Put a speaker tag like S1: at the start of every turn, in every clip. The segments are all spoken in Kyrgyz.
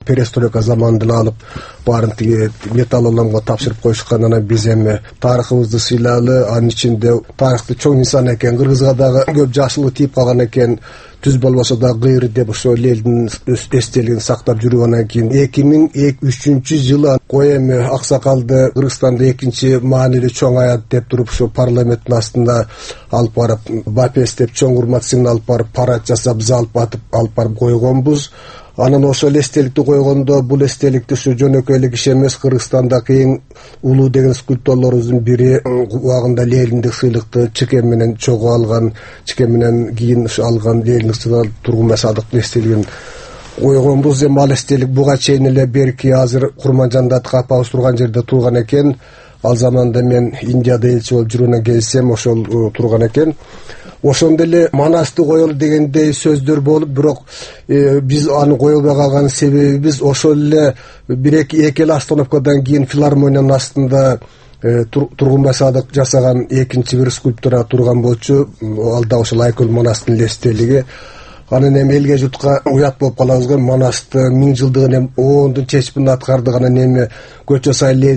S1: перестройка заманынан алып баарын тиги металлоломго тапшырып коюшкан. Анан биз эми тарыхыбызды сыйлалы, анын ичинде тарыхты чоң инсан экен, кыргызга дагы көп жакшылык тийип калган экен. Түз болбосо да кыйыр деп ошол элдин эстелигин сактап жүргөндөн кийин 2003 жылы кой эми аксакалды Кыргызстанда экинчи маанилүү чоң аят деп туруп ушу парламенттин астында алып барып БАПЕС деп чоң урмат сыйын алып барып парад жасап биз алып барып койгонбуз. Анан ошол эстеликти койгондо бул эстеликти ушу жөнөкөйлүк иш эмес, Кыргызстандагы эң улуу деген скульпторлорубуздун бири убагында Лениндик сыйлыкты чекем менен чогуу алган, чекем менен кийин алган Лениндик сыйлык Тургунбай Садыктын эстелигин койгонбуз. Эми ал эстелик буга чейин эле берки азыр Курманжандатка апабыз турган жерде турган экен. Ал заманда мен Индияда элчи болуп жүргөндөн келсем ошол турган экен. Ошондо эле Манасты коелу дегендей сөздөр болуп, бирок биз аны коелбой калган себебибиз ошол эле эки эле остановкадан кийин филармониянын астында Тургунбай Садык жасаган экинчи бир скульптура турган болчу. Ал да ошол Айкөл Манастын эстелиги. Анан эми элге журтка уят болуп калабыз го, Манасты 1000 жылдыгын эми ондун чечимин аткардык. Анан эми көчө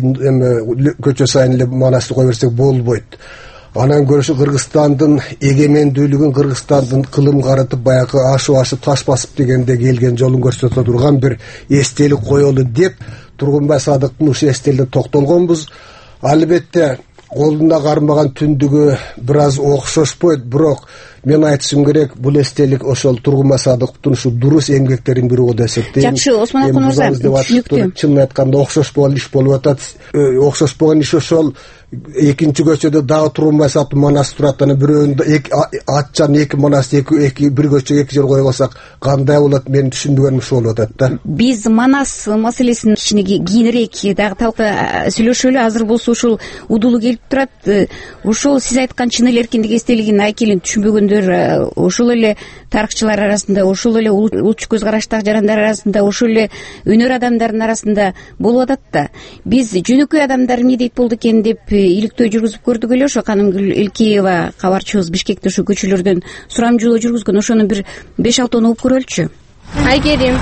S1: сайын эле Манасты кое берсек болбойт. Анан көрүшү Кыргызстандын эгемендүүлүгүн, Кыргызстандын кылым карытып баягы ашып таш басып дегенде келген жолун көрсөтө турган бир эстелик коелу деп Тургунбай Садыктын ушу эстелигине токтолгонбуз. Албетте колунда кармаган түндүгү бир аз окшошпойт, бирок мен айтышым керек, бул эстелик ошол Тургунбай Садыктын ушу дурус эмгектерин бири болуп эсептейм.
S2: Жакшы, Осмон акын мырза, түшүнүктүү.
S1: Чынын айтканда окшошпогон иш болуп атат. Окшошпогон иш ошол экинчи көчөдө дагы Тургунбай Садыктын Манасы турат. Анан бирөөнүндө атчан эки Манас, эки бир көчөгө эки жер койгонсак кандай болот, мен түшүнбөгөнүм ушул болуп атат да.
S2: Биз Манас маселесин кичине кийинирээк дагы сүйлөшөлү. Азыр болсо ушул удулуу келип турат. Ушул сиз айткан чын эле эркиндик эстелигин айкелин түшүнбөгөндөр ошол эле тарыхчылар арасында, ошол эле улчу көз караштагы жарандар арасында, ошол эле өнөр адамдарынын арасында болуп атат да. Биз жөнөкөй адамдар эмне дейт болду экен деп иликтөө жүргүзүп көрдүк эле. Ошо Канымгүл Элкеева кабарчыбыз Бишкекте ошо көчөлөрдөн сурамжылоо жүргүзгөн, ошону бир 5-6 угуп көрөлүчү.
S3: Айгерим,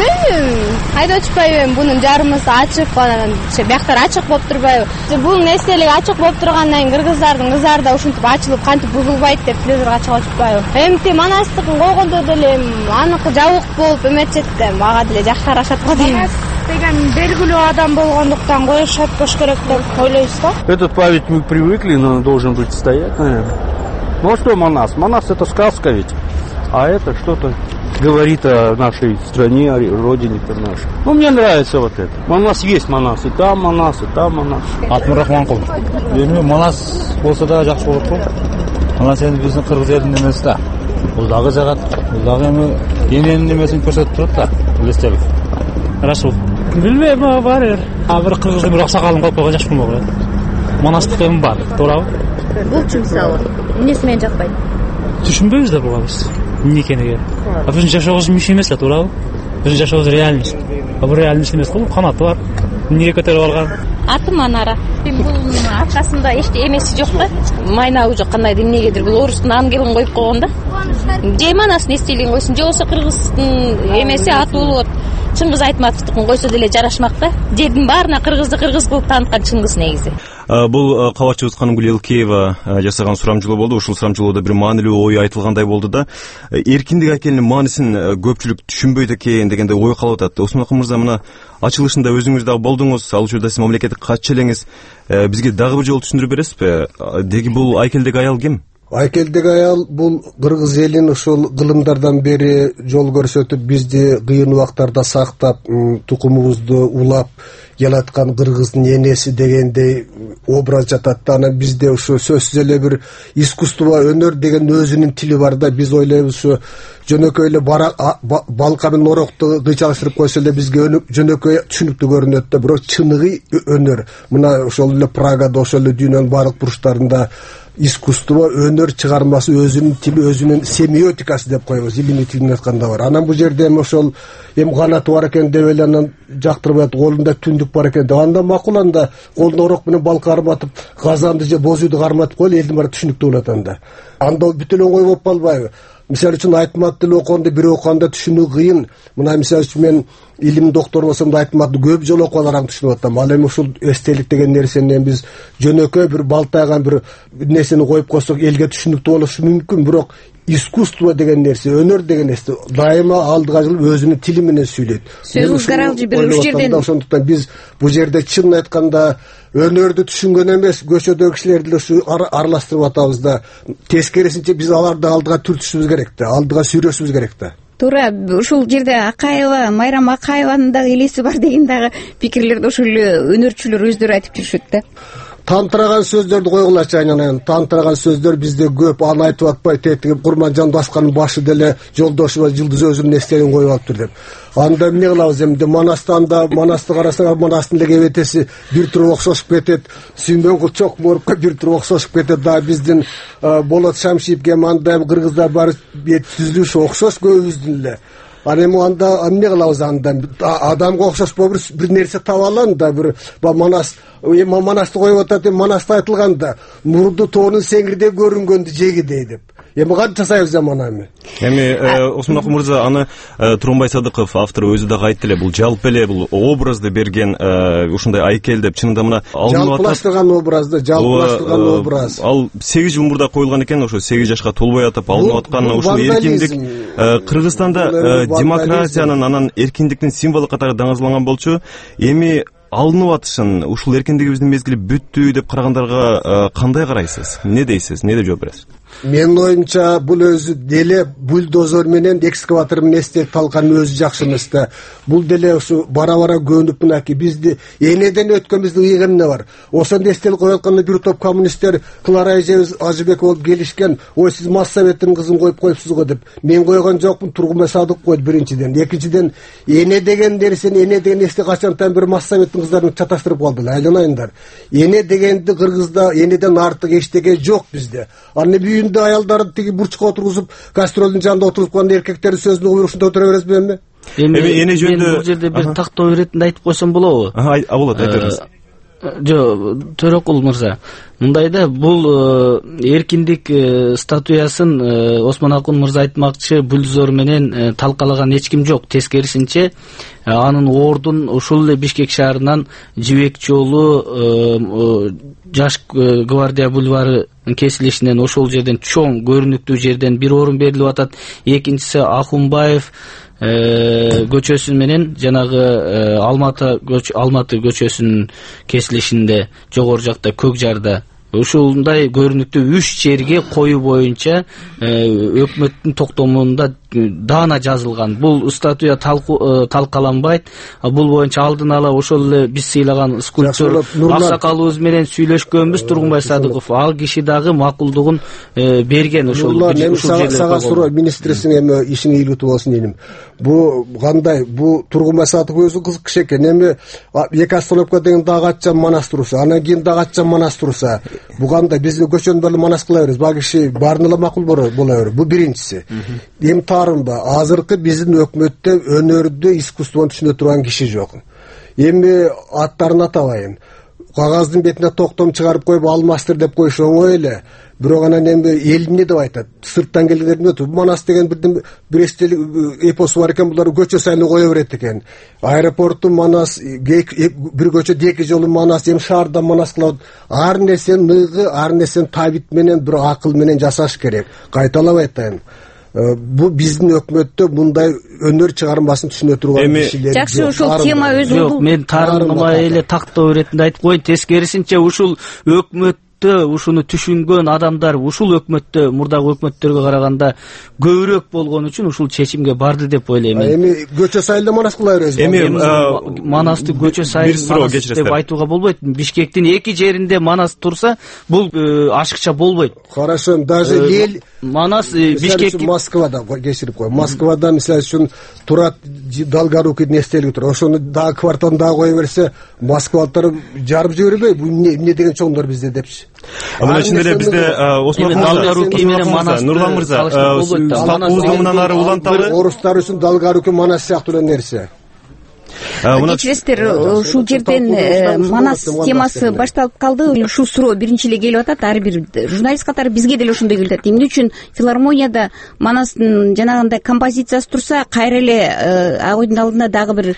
S3: кайда очпойбу, бунун жарымысы ачык, анан бияктар ачык болуп турбайбы? Бул эстелик ачык болуп тургандан кийин кыргыздардын кыздары да ушинтип ачылып, кантип бузулбайт деп телевизорго чыгып очпойбу? Эмти Манастыкын койгондо деле аныкы жабык болуп эметчет да, мага деле жакшырашат го дейм. Деген белгилүү адам болгондуктан коюшат болуш керек деп ойлойбуз да.
S4: Этот памятник привыкли, но должен быть стоять, наверное. Ну а что Манас? Манас это сказка ведь, а это что-то говорит о нашей стране, о родине нашей. Ну, мне нравится вот это. Манас есть Манас, и там Манас, и там Манас.
S5: Атым Рахманкул. Эми Манас болсо да жакшы болот го. Манас эми биздин кыргыз элинин эмеси да. Бул дагы жагат, бул дагы эми эненин эмесин көрсөтүп турат да. Элестелик. Расул. Билбейм, бар эр. Бир кыргыздын бир аксакалын коюп койгон жакшы болмок эле. Манастыкта эми бар, туурабы?
S2: Булчу мисалы, эмнеси менен жакпайт?
S5: Түшүнбөйбүз да буга биз. Эмне экениге. Биздин жашообуз миш эмес да, туурабы? Биздин жашообуз реальность. Бул реальность эмес го, канаты бар. Эмнеге көтөрүп алган?
S3: Атым Анара. Бул аркасында эч эмеси жок да. Майнабы жок, кандайдыр эмнегедир бул орустун ангелин коюп койгон да. Же Манастын эстелигин койсун, же болсо кыргыздын эмеси аты болот. Чыңгыз Айтматовдукун койсо деле жарашмак да. Жердин баарына кыргызды кыргыз кылып тааныткан Чыңгыз негизи.
S6: Бул кабарчыбыз Канымгүл Элкеева жасаган сурамжылоо болду. Ушул сурамжылоодо бир маанилүү ой айтылгандай болду да. Эркиндик акелинин маанисин көпчүлүк түшүнбөйт экен дегенде ой калып атат. Осмон акын мырза, мына ачылышында өзүңүз дагы болдуңуз. Ал учурда сиз мамлекеттик катчы элеңиз. Бизге дагы бир жолу түшүндүрүп бересизби? Деги бул айкелдик аял ким?
S1: Айкелдик аял бул кыргыз элин ошол кылымдардан бери жол көрсөтүп, бизди кыйын убактарда сактап, тукумубузду улап келаткан кыргыздын энеси дегендей образ жатат да. Анан бизде ошо сөзсүз эле бир искусство, өнөр деген өзүнүн тили бар да. Биз ойлойбуз ошо жөнөкөй эле балка менен орокту кыйчалыштырып койсо эле бизге жөнөкөй түшүнүктүү көрүнөт да, бирок чыныгы өнөр. Мына ошол эле Прагада, ошол эле дүйнөнүн баардык бурчтарында искусство, өнөр чыгармасы, өзүнүн тили, өзүнүн семиотикасы деп коебуз, илимий тилин айтканда бар. Анан бул жерде эми ошол канаты бар экен деп эле анан жактырбайт, колунда түндүк бар экен деп, анда макул, анда колуна орок менен бал карматып, газанды же боз үйдү карматып коелу, элдин баары түшүнүктүү болот анда. Анда бүт эле оңой болуп калбайбы? Мисалы үчүн Айтмат тили окуганда, бир окуганда түшүнүү кыйын. Мына мисалы үчүн мен илим доктору болсом да айттым, көп жолу окуп аларым түшүнүп атам. Ал эми ушул эстелик деген нерсени биз жөнөкөй бир балтайган бир нерсени коюп койсок элге түшүнүктүү болушу мүмкүн, бирок искусство деген нерсе, өнөр деген нерсе дайыма алдыга жылып өзүнүн тили менен сүйлөйт.
S2: Сөзүңүз каралжы бир жерден.
S1: Ошондуктан биз бул жерде чынын айтканда өнөрдү түшүнгөн эмес, көчөдөгү кишилерди ушу аралаштырып атабыз да, тескерисинче биз аларды алдыга түртүшүбүз керек да, алдыга сүйрөшүбүз керек да.
S2: Туура, ушул жерде Акаева, Майрам Акаеванын дагы элеси бар деген дагы пикирлерди ошол эле өнөрчүлөр өздөрү айтып жүрүшөт да.
S1: Тантыраган сөздөрдү койгулачы айнанайын. Тантыраган сөздөр бизде көп, аны айтып атпай тетиги Курманжан Басканын башы деле жолдошума Жылдыз өзүнүн эстелигин коюп алыптыр деп. Анда эмне кылабыз эмне? Манасты карасаң, Манастын эле кебетеси бир тур окшошуп кетет. Сүймөн Кулчок Морукка бир тур окшошуп кетет. Да биздин Болот Шамшиевге мындай кыргыздар бар бет түзүлүшү окшош көбүбүздүн эле. Аны эми анда эмне кылабыз анда? Адамга окшошпо бир нерсе таба алам да, бир Манасты коюп атат, Манаста айтылганда мурду тоонун сеңирдеп көрүнгөндү жегидей деп. Эми кантип жасайбыз эми?
S6: Эми Осмонакул мырза, аны Тургунбай Садыков автор өзү дагы айтты эле, бул жалпы эле бул образды берген ушундай айкел деп, чынында мына
S1: жалпылаштырган образ.
S6: Ал 8 жыл мурда коюлган экен, ошо 8 жашка толбой атып алынып аткан ушул эркиндик Кыргызстанда демократиянын, анан эркиндиктин символу катары даңазаланган болчу. Эми алынып атышын, ушул эркиндигибиздин мезгили бүттү деп карагандарга кандай карайсыз? Не дейсиз? Не деп жооп бересиз?
S1: Менин оюмча бул өзү деле бульдозер менен экскаватор менен эстелик талканын өзү жакшы эмес да. Бул деле ушу бара-бара көнүп мынакей бизди энеден өткөнбүздүн ыйыгы эмне бар? Ошондо эстелик коюп атканда бир топ коммунисттер Клара эжебиз Ажыбек болуп келишкен. Ой, сиз Массоветтин кызын коюп коюпсуз го деп. Мен койгон жокмун, Тургунбай Садыков койду биринчиден. Экинчиден, эне деген нерсени, эне деген эсте качантан бир Массоветтин кыздарын чаташтырып калдылар. Айланайындар. Эне дегенди Кыргызда энеден артык эчтеке жок бизде. Аны аялдарды тиги бурчка отургузуп, кастролдун жанында отуруп калган эркектердин сөзүнө уюп ушунда отура бересизби эми?
S7: Эне жөнүндө бул жерде бир тактоо иретинде айтып койсом болобу?
S6: Болот, айта бериңиз.
S7: Жок, Төрөкул мырза, мындайда бул эркиндик статуясын Осмонакул мырза айтмакчы, бульдозер менен талкалаган эч ким жок. Тескерисинче, анын ордун ушул эле Бишкек шаарынан Жибек жолу Жаш гвардия бульвары кесилишинен ошол жерден чоң көрүнүктүү жерден бир орун берилип атат. Экинчиси Ахунбаев көчөсү менен жанагы Алматы көчөсүнүн кесилишинде жогору жакта Көкжарда ушундай көрүнүктүү 3 жерге коюу боюнча өкмөттүн токтомунда даана жазылган. Бул статуя талкаланбайт. Бул боюнча алдын ала ошол эле биз сыйлаган скульптор аксакалыбыз менен сүйлөшкөнбүз, Тургунбай Садыков. Ал киши дагы макулдугун берген ошол
S1: жерде. Сага суроо, министрисиң эми ишиң ийгиликтүү болсун дейм. Бу кандай? Бу Тургунбай Садыков өзү кызык киши экен. Эми эки остановка деген дагы аччан Манас турса, анан кийин дагы аччан Манас турса, бу кандай? Биз көчөнү бөлүп Манас кыла беребиз. Баа киши баарына эле макул боло берет. Бу биринчиси. Эми азыркы биздин өкмөттө өнөрдү, искусствону түшүнө турган киши жок. Эми аттарын атабайын. Кагаздын бетине токтом чыгарып коюп алмастыр деп коюш оңой эле. Бирок анан эми эл эмне деп айтат? Сырттан келгендер эмне? Манас деген бир эстелик эпосу бар экен, булар көчө сайын кое берет экен. Аэропортту Манас, бир көчөдө 2 жолу Манас, эми шаарда Манас кылат. Ар нерсени ныгы, ар нерсени табит менен, бир акыл менен жасаш керек. Кайталап айтайын. Бу биздин өкмөттө мындай өнөр чыгармасын түшүнө турган кишилер жок.
S2: Жакшы, ушул тема өзү
S7: жок. Мен тарыхыма эле тактоо иретинде айтып коеюн. Тескерисинче ушул өкмөттө ушуну түшүнгөн адамдар ушул өкмөттө мурдагы өкмөттөргө караганда көбүрөөк болгон үчүн ушул чечимге барды деп ойлойм.
S1: Эми көчө сайылда Манас кыла беребиз.
S7: Эми Манасты көчө сайыл деп айтууга болбойт. Бишкектин 2 жеринде Манас турса, бул ашыкча болбойт.
S1: Хорошо, даже ел
S7: Манас Бишкек
S1: Москвада кечирип кой. Москвада мисалы үчүн Турат Долгорукийдин эстелиги тур. Ошону дагы кварталдан дагы кое берсе, москвалыктар жарып жибербей, бул эмне деген чоңдор бизде депчи.
S6: Мына ичинде эле бизде
S7: Долгорукий менен Манас,
S6: Нурлан мырза, уздумунан ары уланталы
S1: орустар үчүн Долгорукий Манас сыяктуу эле нерсе.
S2: кечиресиздер, ушул жерден Манас темасы башталып калды. Ушул суроо биринчи эле келип атат, ар бир журналист катары бизге деле ошондой келип атат. Эмне үчүн филармонияда Манастын жанагындай композициясы турса, кайра эле ак үйдүн алдына дагы бир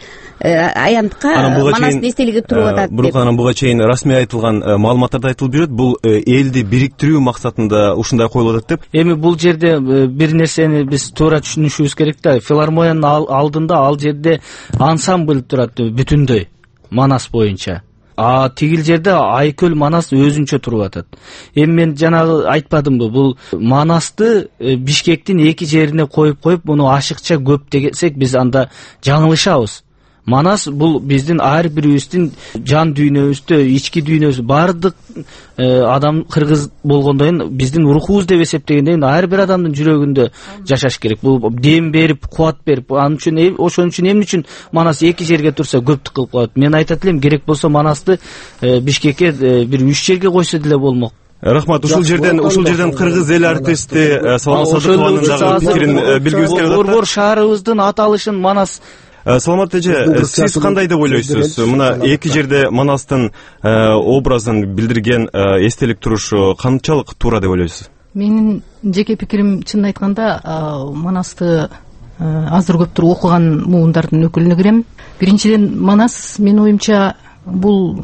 S2: аянтка Манастын эстелиги туруп атат деп.
S6: Бирок анан буга чейин расмий айтылган маалыматтарда айтылып жүрөт, бул элди бириктирүү максатында ушундай коюлуп атат деп.
S7: Эми бул жерде бир нерсени биз туура түшүнүшүбүз керек да. Филармониянын алдында ал жерде ансамбль турат бүтүндөй Манас боюнча. Тигил жерде Айкөл Манас өзүнчө туруп атат. Эми мен жанагы айтпадымбы, бул Манасты Бишкектин эки жерине коюп муну ашыкча көп десек биз анда жаңылышабыз. Манас бул биздин ар бирибиздин жан дүйнөбүздө, ички дүйнөбүз, бардык адам кыргыз болгондон биздин рухубуз деп эсептегенден ар бир адамдын жүрөгүндө жашаш керек. Бул дем берип, кубат берип, ошон үчүн эмне үчүн Манас эки жерге турса көптүк кылып коет. Мен айтат элем, керек болсо Манасты Бишкекке бир 3 жерге койсо деле болмок.
S6: Рахмат. Ушул жерден кыргыз эл артисти Саламат Садыкованын дагы пикирин билгибиз келип атат.
S7: Борбор шаарыбыздын аталышын Манас.
S6: Саламат эже, сиз кандай деп ойлойсуз? Мына эки жерде Манастын образын билдирген эстелик турушу канчалык туура деп ойлойсуз?
S8: Менин жеке пикирим, чынын айтканда, Манасты азыр көптүр окуган муундардын өкүлүнө кирем. Биринчиден, Манас менин оюмча бул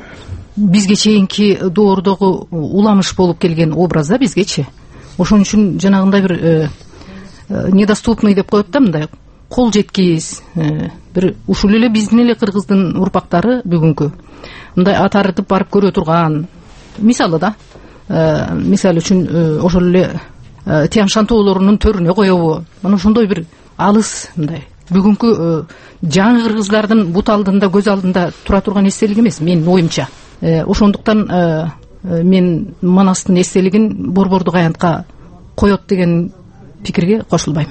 S8: бизге чейинки доордогу уламыш болуп келген образ да бизгечи. Ошон үчүн жанагындай бир недоступный деп коет да, мындай кол жеткис бир ушул эле биздин эле кыргыздын урпактары бүгүнкү мындай атартып барып көрө турган, мисалы да, мисалы үчүн ошол эле Тянь-Шань тоолорунун төрүнө коебу, мына ошондой бир алыс мындай бүгүнкү жаңы кыргыздардын бут алдында, көз алдында тура турган эстелик эмес менин оюмча. Ошондуктан мен Манастын эстелигин борбордук аянтка коет деген пикирге кошулбайм.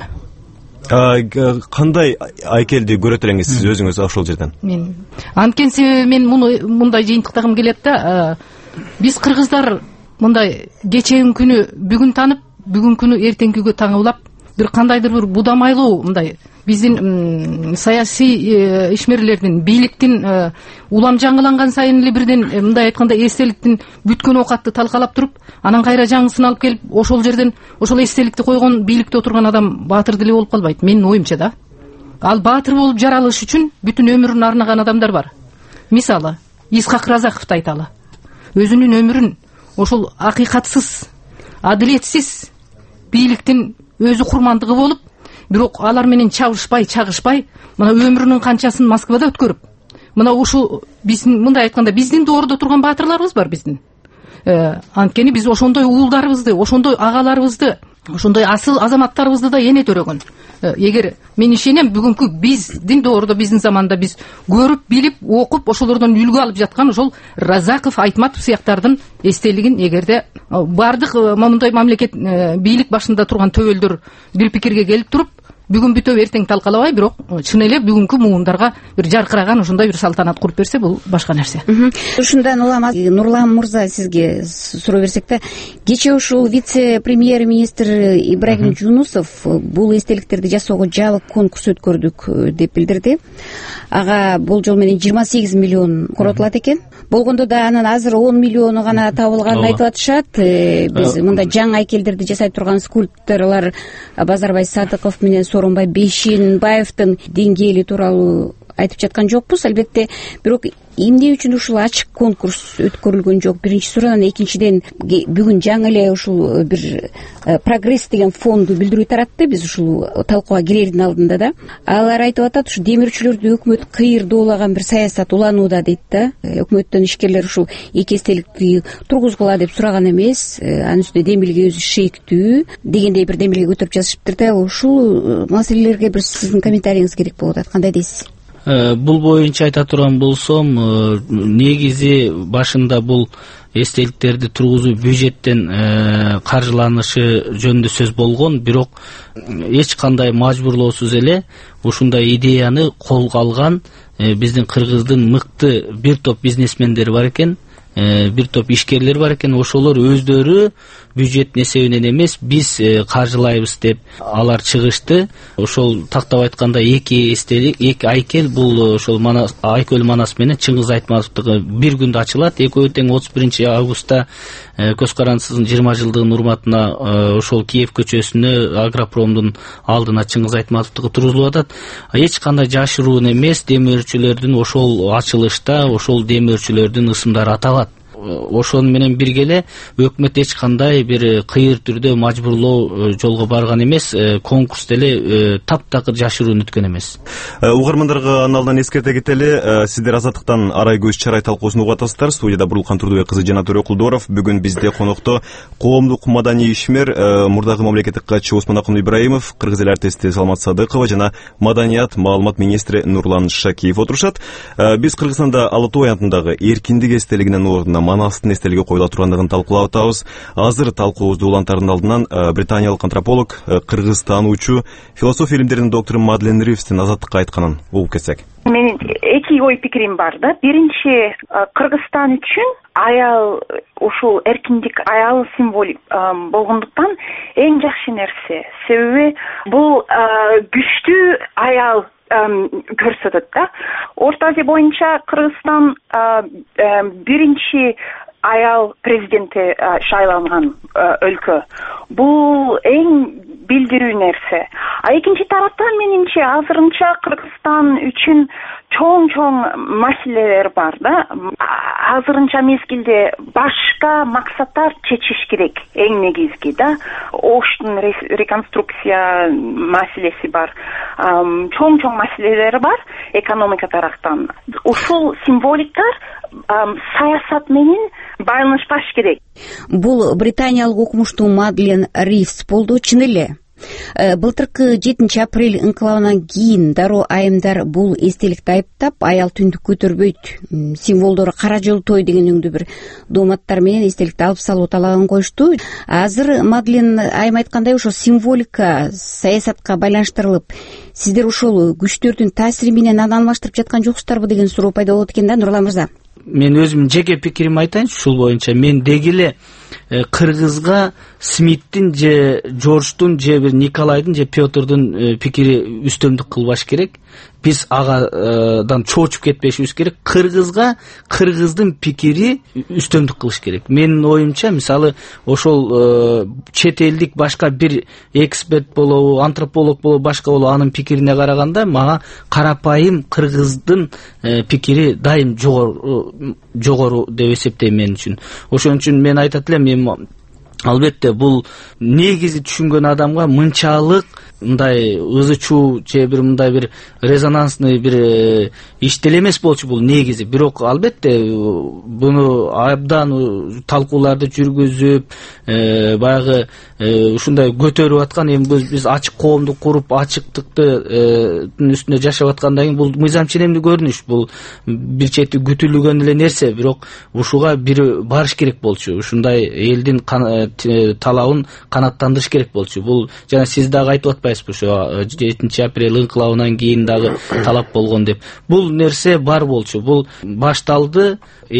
S6: Кандай айкелди көрөт элеңиз сиз өзүңүз ошол жерден?
S8: Мен анткени себеби мен муну мындай жыйынтыктагым келет да, биз кыргыздар мындай кечеги күнү бүгүн танып, бүгүн күнү эртеңкүгө таңылап, бир кандайдыр бир будамайлуу мындай биздин саясий ишмерлердин, бийликтин улам жаңыланган сайын эле бирден мындай айтканда эстеликтин бүткөн оокатты талкалап туруп, анан кайра жаңысын алып келип, ошол жерден ошол эстеликти койгон, бийликте отурган адам баатыр деле болуп калбайт, менин оюмча да. Ал баатыр болуп жаралыш үчүн бүтүн өмүрүн арнаган адамдар бар. Мисалы, Исхак Разаковду айталы. Өзүнүн өмүрүн ошол акыйкатсыз, адилетсиз бийликтин өзү курмандыгы болуп, бирок алар менен чабышпай, чагышпай, мына өмүрүнүн канчасын Москвада өткөрүп, мына ушул биздин мындай айтканда биздин доордо турган баатырларыбыз бар биздин. Анткени биз ошондой уулдарыбызды, ошондой агаларыбызды, ошондой асыл азаматтарыбызды да эне төрөгөн. Эгер мен ишенем, бүгүнкү биздин доордо, биздин заманда биз көрүп, билип, окуп, ошолордон үлгү алып жаткан ошол Разаков, Айтматов сыяктардын эстелигин эгерде бардык мындай мамлекет бийлик башында турган төбөлдөр бир пикирге келип туруп, бүгүн бүтөп эртең талкалабай, бирок чын эле бүгүнкү муундарга бир жаркыраган ошондой бир салтанат куруп берсе, бул башка нерсе.
S2: Ушундан улам Нурлан мырза, сизге суроо берсек да, кечээ ушул вице-премьер-министр Ибрагим Жунусов бул эстеликтерди жасоого жабык конкурс өткөрдүк деп билдирди. Ага болжол менен 28 миллион коротулат экен. Болгондо да анан азыр 10 миллиону гана табылганын айтып атышат. Биз мында жаңы айкелдерди жасай турган скульпторлор Базарбай Садыков менен Сооронбай Бейшенбаевдин деңгээли тууралуу айтып жаткан жокпуз. Албетте, бирок эмне үчүн ушул ачык конкурс өткөрүлгөн жок? Биринчи суроо. Экинчиден, бүгүн жаңы эле ушул бир прогресс деген фонду билдирүү таратты биз ушул талкууга кирердин алдында да. Алар айтып атат, ушу демирчүлөрдү өкмөт кыйырдооган бир саясат уланууда дейт да. Өкмөттөн ишкерлер ушул эки эстеликти тургузгула деп сураган эмес, анын үстүнө демилге өзү шектүү дегендей бир демилге көтөрүп жазышыптыр да. Ушул маселелерге бир сиздин комментарийиңиз керек болуп атат. Кандай дейсиз?
S7: Бул боюнча айта турган болсом, негизи башында бул эстеликтерди тургузуу бюджеттен каржыланышы жөнүндө сөз болгон, бирок эч кандай мажбурлоосуз эле ушундай идеяны колго алган биздин кыргыздын мыкты бир топ бизнесмендери бар экен. бир топ ишкерлер бар экен. Ошолор өздөрү бюджеттин эсебинен эмес, биз каржылайбыз деп алар чыгышты. Ошол тактап айтканда эки эстелик, эки айкел, бул ошол Айкөл Манас менен Чыңгыз Айтматовдугу бир күндө ачылат. Экөө тең 31 августта Көз карандысыздын 20 жылдыгынын урматына ошол Киев көчөсүнө Агропромдун алдына Чыңгыз Айтматовдугу тургузулуп атат. Эч кандай жашыруун эмес, демир өрчүлөрдүн ошол ачылышта ошол демир өрчүлөрдүн ысымдары аталат. Ошону менен бирге эле өкмөт эч кандай бир кыйыр түрдө мажбурлоо жолго барган эмес, конкурс деле таптакыр жашыруун өткөн эмес.
S6: Угармандарга аналдан эскерте кетели, сиздер Азаттыктан Арай көз чарай талкуусун угуп атасыздар. Студияда Бурулкан Турдубек кызы жана Төрекулдууров. Бүгүн бизде конокто коомдук маданий ишмер, мурдагы мамлекеттик катчы Осмонакун Ибраимов, кыргыз эл артисти Салмат Садыкова жана маданият маалымат министри Нурлан Шакиев отурушат. Биз Кыргызстанда Ала Тоо аянтындагы эркиндик эстелигинин ордуна Манастын эстелиги коюла тургандыгын талкуулап атабыз. Азыр талкуубузду улантардын алдынан британиялык антрополог, кыргыз таануучу, философия илимдеринин доктору Мадлен Ривстин Азаттыкка айтканын угуп кетсек.
S9: Менин эки ой пикирим бар да. Биринчи, Кыргызстан үчүн аял, ушул эркиндик аял символик болгондуктан эң жакшы нерсе. Себеби бул күчтүү аял көрсөтөт да. Орто Азия боюнча Кыргызстан биринчи аял президенти шайланган өлкө. Бул эң билдирүү нерсе. Экинчи тараптан менимче азырынча Кыргызстан үчүн чоң маселелер бар да. Азырынча мезгилде башка максаттар чечиш керек, эң негизги да. Оштун реконструкция маселеси бар. Чоң маселелери бар экономика тараптан. Ушул символиктар саясат менен байланышпаш керек.
S2: Бул британиялык окумуштуу Мадлен Ривс болду. Чын эле былтыркы 7 апрель инкылабынан кийин дароо айымдар бул эстеликти айыптап, аял түндүк көтөрбөйт, символдору кара жол той деген өңдүү бир дооматтар менен эстеликти алып салуу талабын коюшту. Азыр Мадлен айым айткандай ошо символика саясатка байланыштырылып, сиздер ошол күчтөрдүн таасири менен аны алмаштырып жаткан жоксуздарбы деген суроо пайда болот экен да, Нурлан мырза.
S7: Мен өзүмдүн жеке пикиримди айтайынчы ушул боюнча. Мен деги эле Кыргызга Смиттин же Жорждун же бир Николайдын же Петрдун пикири үстөмдүк кылбаш керек. Биз агадан чоочуп кетпешибиз керек. Кыргызга кыргыздын пикири үстөмдүк кылыш керек. Менин оюмча, мисалы, ошол чет элдик башка бир эксперт болобу, антрополог болобу, башка болобу, анын пикирине караганда мага карапайым кыргыздын пикири дайым жогору деп эсептейм мен үчүн. Ошон үчүн мен айтат элем, албетте бул негизи түшүнгөн адамга мынчалык мындай ызы чуу же бир мындай бир резонансный бир иштеле эмес болчу бул негизи. Бирок албетте буну абдан талкууларды жүргүзүп, баягы ушундай көтөрүп аткан, эми биз ачык коомду куруп, ачыктыктын үстүнө жашап аткандан кийин бул мыйзам ченемдүү көрүнүш, бул бир чети күтүлгөн эле нерсе. Бирок ушуга бир барыш керек болчу. Ушундай элдин талабын канаттандырыш керек болчу. Бул жана сиз дагы айтып атпайсызбы, ошо 7 апрель инкылабынан кийин дагы талап болгон деп. Бул нерсе бар болчу. Бул башталды.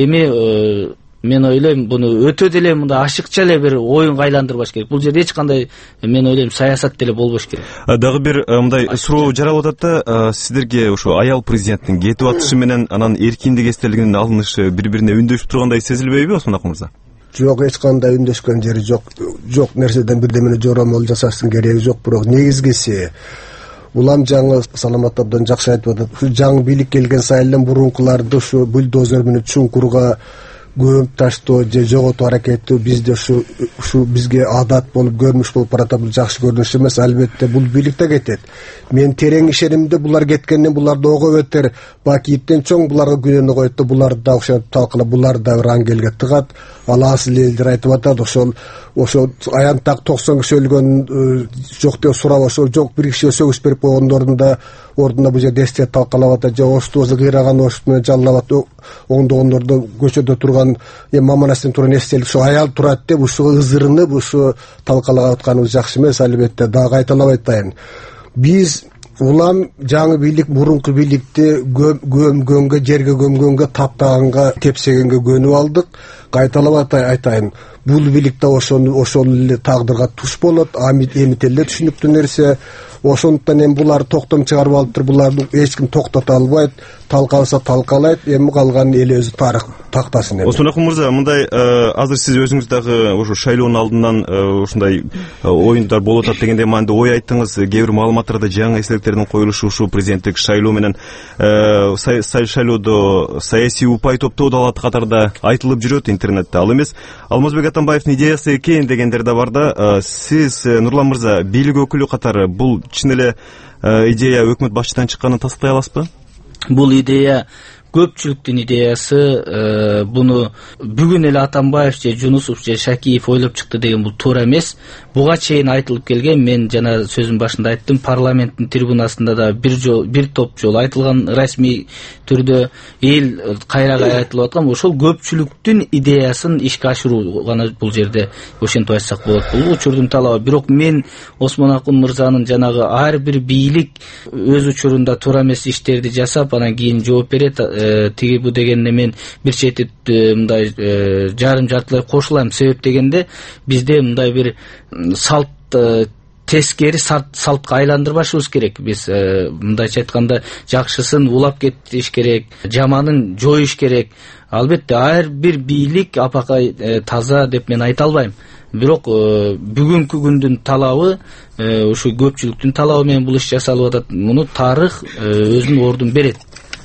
S7: Эми мен ойлойм, буну өтө деле мындай ашыкча эле бир оюнга айландырбаш керек. Бул жерде эч кандай, мен ойлойм, саясат деле болбош керек.
S6: Дагы бир мындай суроо жаралып атат да, сиздерге ошо аял президенттин кетип атышы менен анан эркиндик эстелигинин алынышы бири-бирине үндөшүп тургандай сезилбейби, Осмонакун мырза?
S1: Жок, эч кандай үндөшкөн жери жок нерседен бирдемени жоромол жасаштын кереги жок. Бирок негизгиси улам жаңы Саламат абдан жакшы айтып атат. Ушу жаңы бийлик келген сайын мурункуларды ушу бульдозер менен чуңкурга көмүп таштоо же жоготуу аракети бизде ушу бизге адат болуп, көрүнүш болуп баратат. Бул жакшы көрүнүш эмес. Албетте бул бийликте кетет. Мен терең ишенимде булар кеткенден буларды ого өтөр бакиттен чоң буларга күнөөнү коет да, буларды да окшоп талкалап, булар да рангелге тыгат. Аласыл элдер айтып атат, ошол аянттагы 90 киши өлгөн жок деп сурап, ошол жок бир кишиге сөгүш берип койгондордун да ордуна бул жерде эстет талкалап атат, же оштубузу кыйраган ошту менен жаллап атат, оңдогондордо көчөдө турган Маманастын турган эстелик ушу аял турат деп ушу ызырынып ушу талкалап атканыбыз жакшы эмес. Албетте дагы кайталап айтайын, биз улам жаңы бийлик мурунку бийликти көмгөнгө, жерге көмгөнгө, таптаганга, тепсегенге көнүп алдык. Кайталап айтайын, бул бийлик да ошол эле тагдырга туш болот. Эмителе түшүнүктүү нерсе. Ошондуктан эми булар токтом чыгарып алыптыр. Буларды эч ким токтото албайт. Талкалса талкалайт. Эми калган эл өзү тарых тактасын.
S6: Осмонакул мырза, мындай азыр сиз өзүңүз дагы ошо шайлоонун алдынан ушундай оюндар болуп атат дегенде мындай ой айттыңыз. Кээ бир маалыматтарда жаңы эстеликтердин коюлушу ушул президенттик шайлоо менен шайлоодо саясий упай топтоодо алат катарда айтылып жүрөт интернетте. Ал эмес, Алмазбек Атамбаевдин идеясы экен дегендер да бар да. Сиз, Нурлан мырза, бийлик өкүлү катары бул чын эле идея өкмөт башчыдан чыкканын тастыктай аласызбы?
S7: Бул идея көпчүлүктүн идеясы. Буну бүгүн эле Атамбаев же Жунусов же Шакиев ойлоп чыкты деген бул туура эмес. Буга чейин айтылып келген, мен жана сөзүм башында айттым, парламенттин трибунасында да бир топ жолу айтылган, расмий түрдө эл кайра айтылып аткан, ошол көпчүлүктүн идеясын ишке ашыруу гана бул жерде ошентип айтсак болот. Бул учурдун талабы. Бирок мен Осмонакул мырзанын жанагы ар бир бийлик өз учурунда туура эмес иштерди жасап, анан кийин жооп берет, тиги бу дегенде мен бир чети мындай жарым жартылай кошулам. Себеп дегенде бизде мындай бир салт тескери салтка айландырбашыбыз керек. Биз мындайча айтканда жакшысын улап кетиш керек, жаманын жоюш керек. Албетте ар бир бийлик апакай таза деп мен айта албайм. Бирок бүгүнкү күндүн талабы, ушу көпчүлүктүн талабы менен бул иш жасалып атат. Муну тарых өзүнүн ордун берет,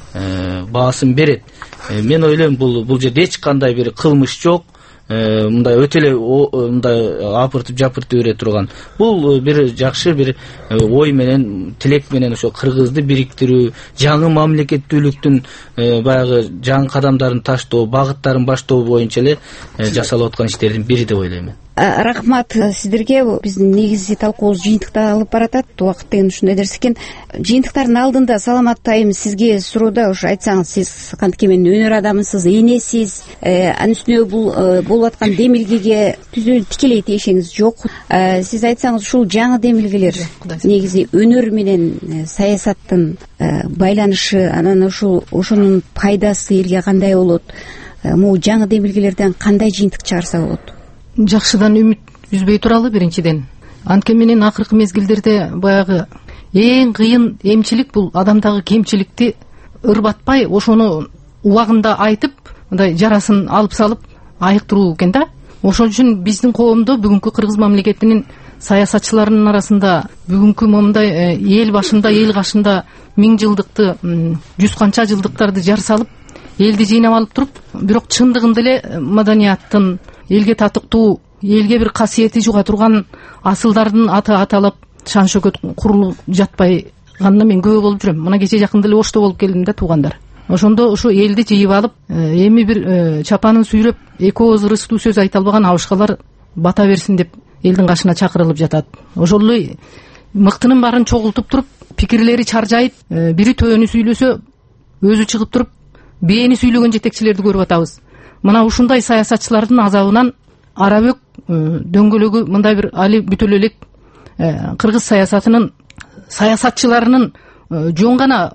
S7: баасын берет. Мен ойлойм, бул жерде эч кандай бир кылмыш жок. Мындай өтө эле мындай апыртып жапыртып бере турган. Бул бир жакшы бир ой менен, тилек менен ошо кыргызды бириктирүү, жаңы мамлекеттүүлүктүн баягы жаңы кадамдарын таштоо, багыттарын баштоо боюнча эле жасалып аткан иштердин бири деп ойлойм мен.
S2: Рахмат сиздерге. Биздин негизги талкуубуз жыйынтыкта алып баратат. Убакыт деген ушундай нерсе экен. Жыйынтыктардын алдында Саламат айым сизге суроодо ушу айтсаңыз, сиз кантип менен өнөр адамысыз, энесиз, анын үстүнө бул болуп аткан демилгеге тикелей тиешеңиз жок. Сиз айтсаңыз, ушул жаңы демилгелер негизи өнөр менен саясаттын байланышы, анан ошонун пайдасы элге кандай болот? Могу жаңы демилгелерден кандай жыйынтык чыгарса болот?
S8: Жакшыдан үмүт үзбөй туралы биринчиден. Анткени менен акыркы мезгилдерде баягы эң кыйын эмчилик бул адамдагы кемчиликти ырбатпай, ошону убагында айтып, мындай жарасын алып салып айыктыруу экен да. Ошол үчүн биздин коомдо бүгүнкү кыргыз мамлекетинин саясатчыларынын арасында бүгүнкү момундай эл башында, эл кашында 1000 жылдыкты, 100 канча жылдыктарды жар салып, элди жыйнап алып туруп, бирок чындыгында эле маданияттын, элге татыктуу, элге бир касиети жуга турган асылдардын аты аталып, шан шөкөт курулуп жатпайганына мен күбө болуп жүрөм. Мына кече жакында эле Ошто болуп келдим да, туугандар. Ошондо ушу элди жыйып алып, эми бир чапанын сүйрөп, эки ооз ырыстуу сөз айта албаган абышкалар бата берсин деп элдин кашына чакырылып жатат. Ошол эле мыктынын баарын чогултуп туруп, пикирлери чаржайып, бири төөнү сүйлөсө өзү чыгып туруп, бээни сүйлөгөн жетекчилерди көрүп атабыз. Мына ушундай саясатчылардын азабынан арабөк дөңгөлөгү мындай бир али бүтөлө элек кыргыз саясатынын саясатчыларынын жөн гана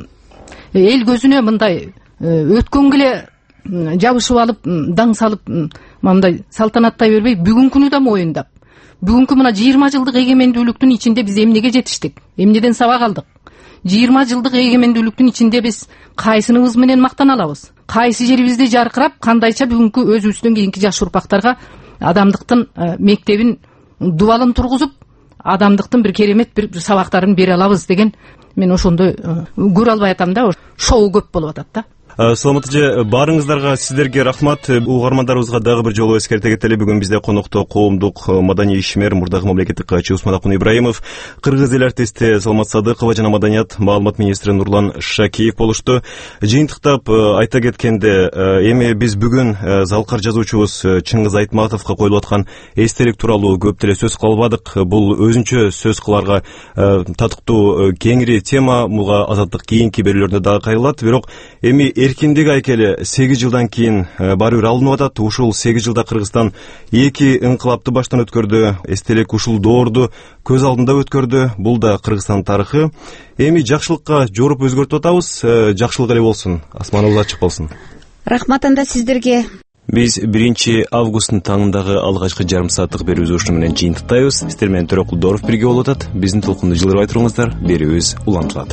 S8: эл көзүнө мындай өткөнгө эле жабышып алып, даң салып, мындай салтанаттай бербей, бүгүнкүнү да моюндап, бүгүнкү мына 20 жылдык эгемендүүлүктүн ичинде биз эмнеге жетиштик, эмнеден сабак алдык? 20 жылдык эгемендүүлүктүн ичинде биз кайсыныбыз менен мактана алабыз? Кайсы жерибизде жаркырап, кандайча бүгүнкү өзүбүздөн кийинки жаш урпактарга адамдыктын мектебин, дубалын тургузуп, адамдыктын бир керемет бир сабактарын бере алабыз деген, мен ошондой көрө албай атам да, шоу көп болуп атат да.
S6: Саламат эже, баарыңыздарга сиздерге рахмат. Угармандарыбызга дагы бир жолу эскерте кетели. Бүгүн бизде конокто коомдук маданий ишмер, мурдагы мамлекеттик катчы Осмонакул Ибраимов, кыргыз эл артисти Саламат Садыкова жана маданият маалымат министри Нурлан Шакиев болушту. Жыйынтыктап айта кеткенде, эми биз бүгүн залкар жазуучубуз Чыңгыз Айтматовго коюлуп аткан эстелик тууралуу көп деле сөз кыла албадык. Бул өзүнчө сөз кыларга татыктуу кеңири тема. Буга Азаттык кийинки берүүлөрүндө дагы кайрылат. Бирок эми эркиндик айкели 8 жылдан кийин баары бир алынып атат. Ушул 8 жылда Кыргызстан 2 ыңкылапты баштан өткөрдү. Эстелик ушул доорду көз алдында өткөрдү. Бул да Кыргызстан тарыхы. Эми жакшылыкка жоруп өзгөртүп атабыз. Жакшылык эле болсун, асманыбыз ачык болсун.
S2: Рахмат анда сиздерге.
S6: Биз 1 августтун таңындагы алгачкы жарым сааттык берүүбүз ушуну менен жыйынтыктайбыз. Сиздер менен Төрөкулдоров бирге болуп атат. Биздин толкунду жылдырбай туруңуздар. Берүүбүз улантылат.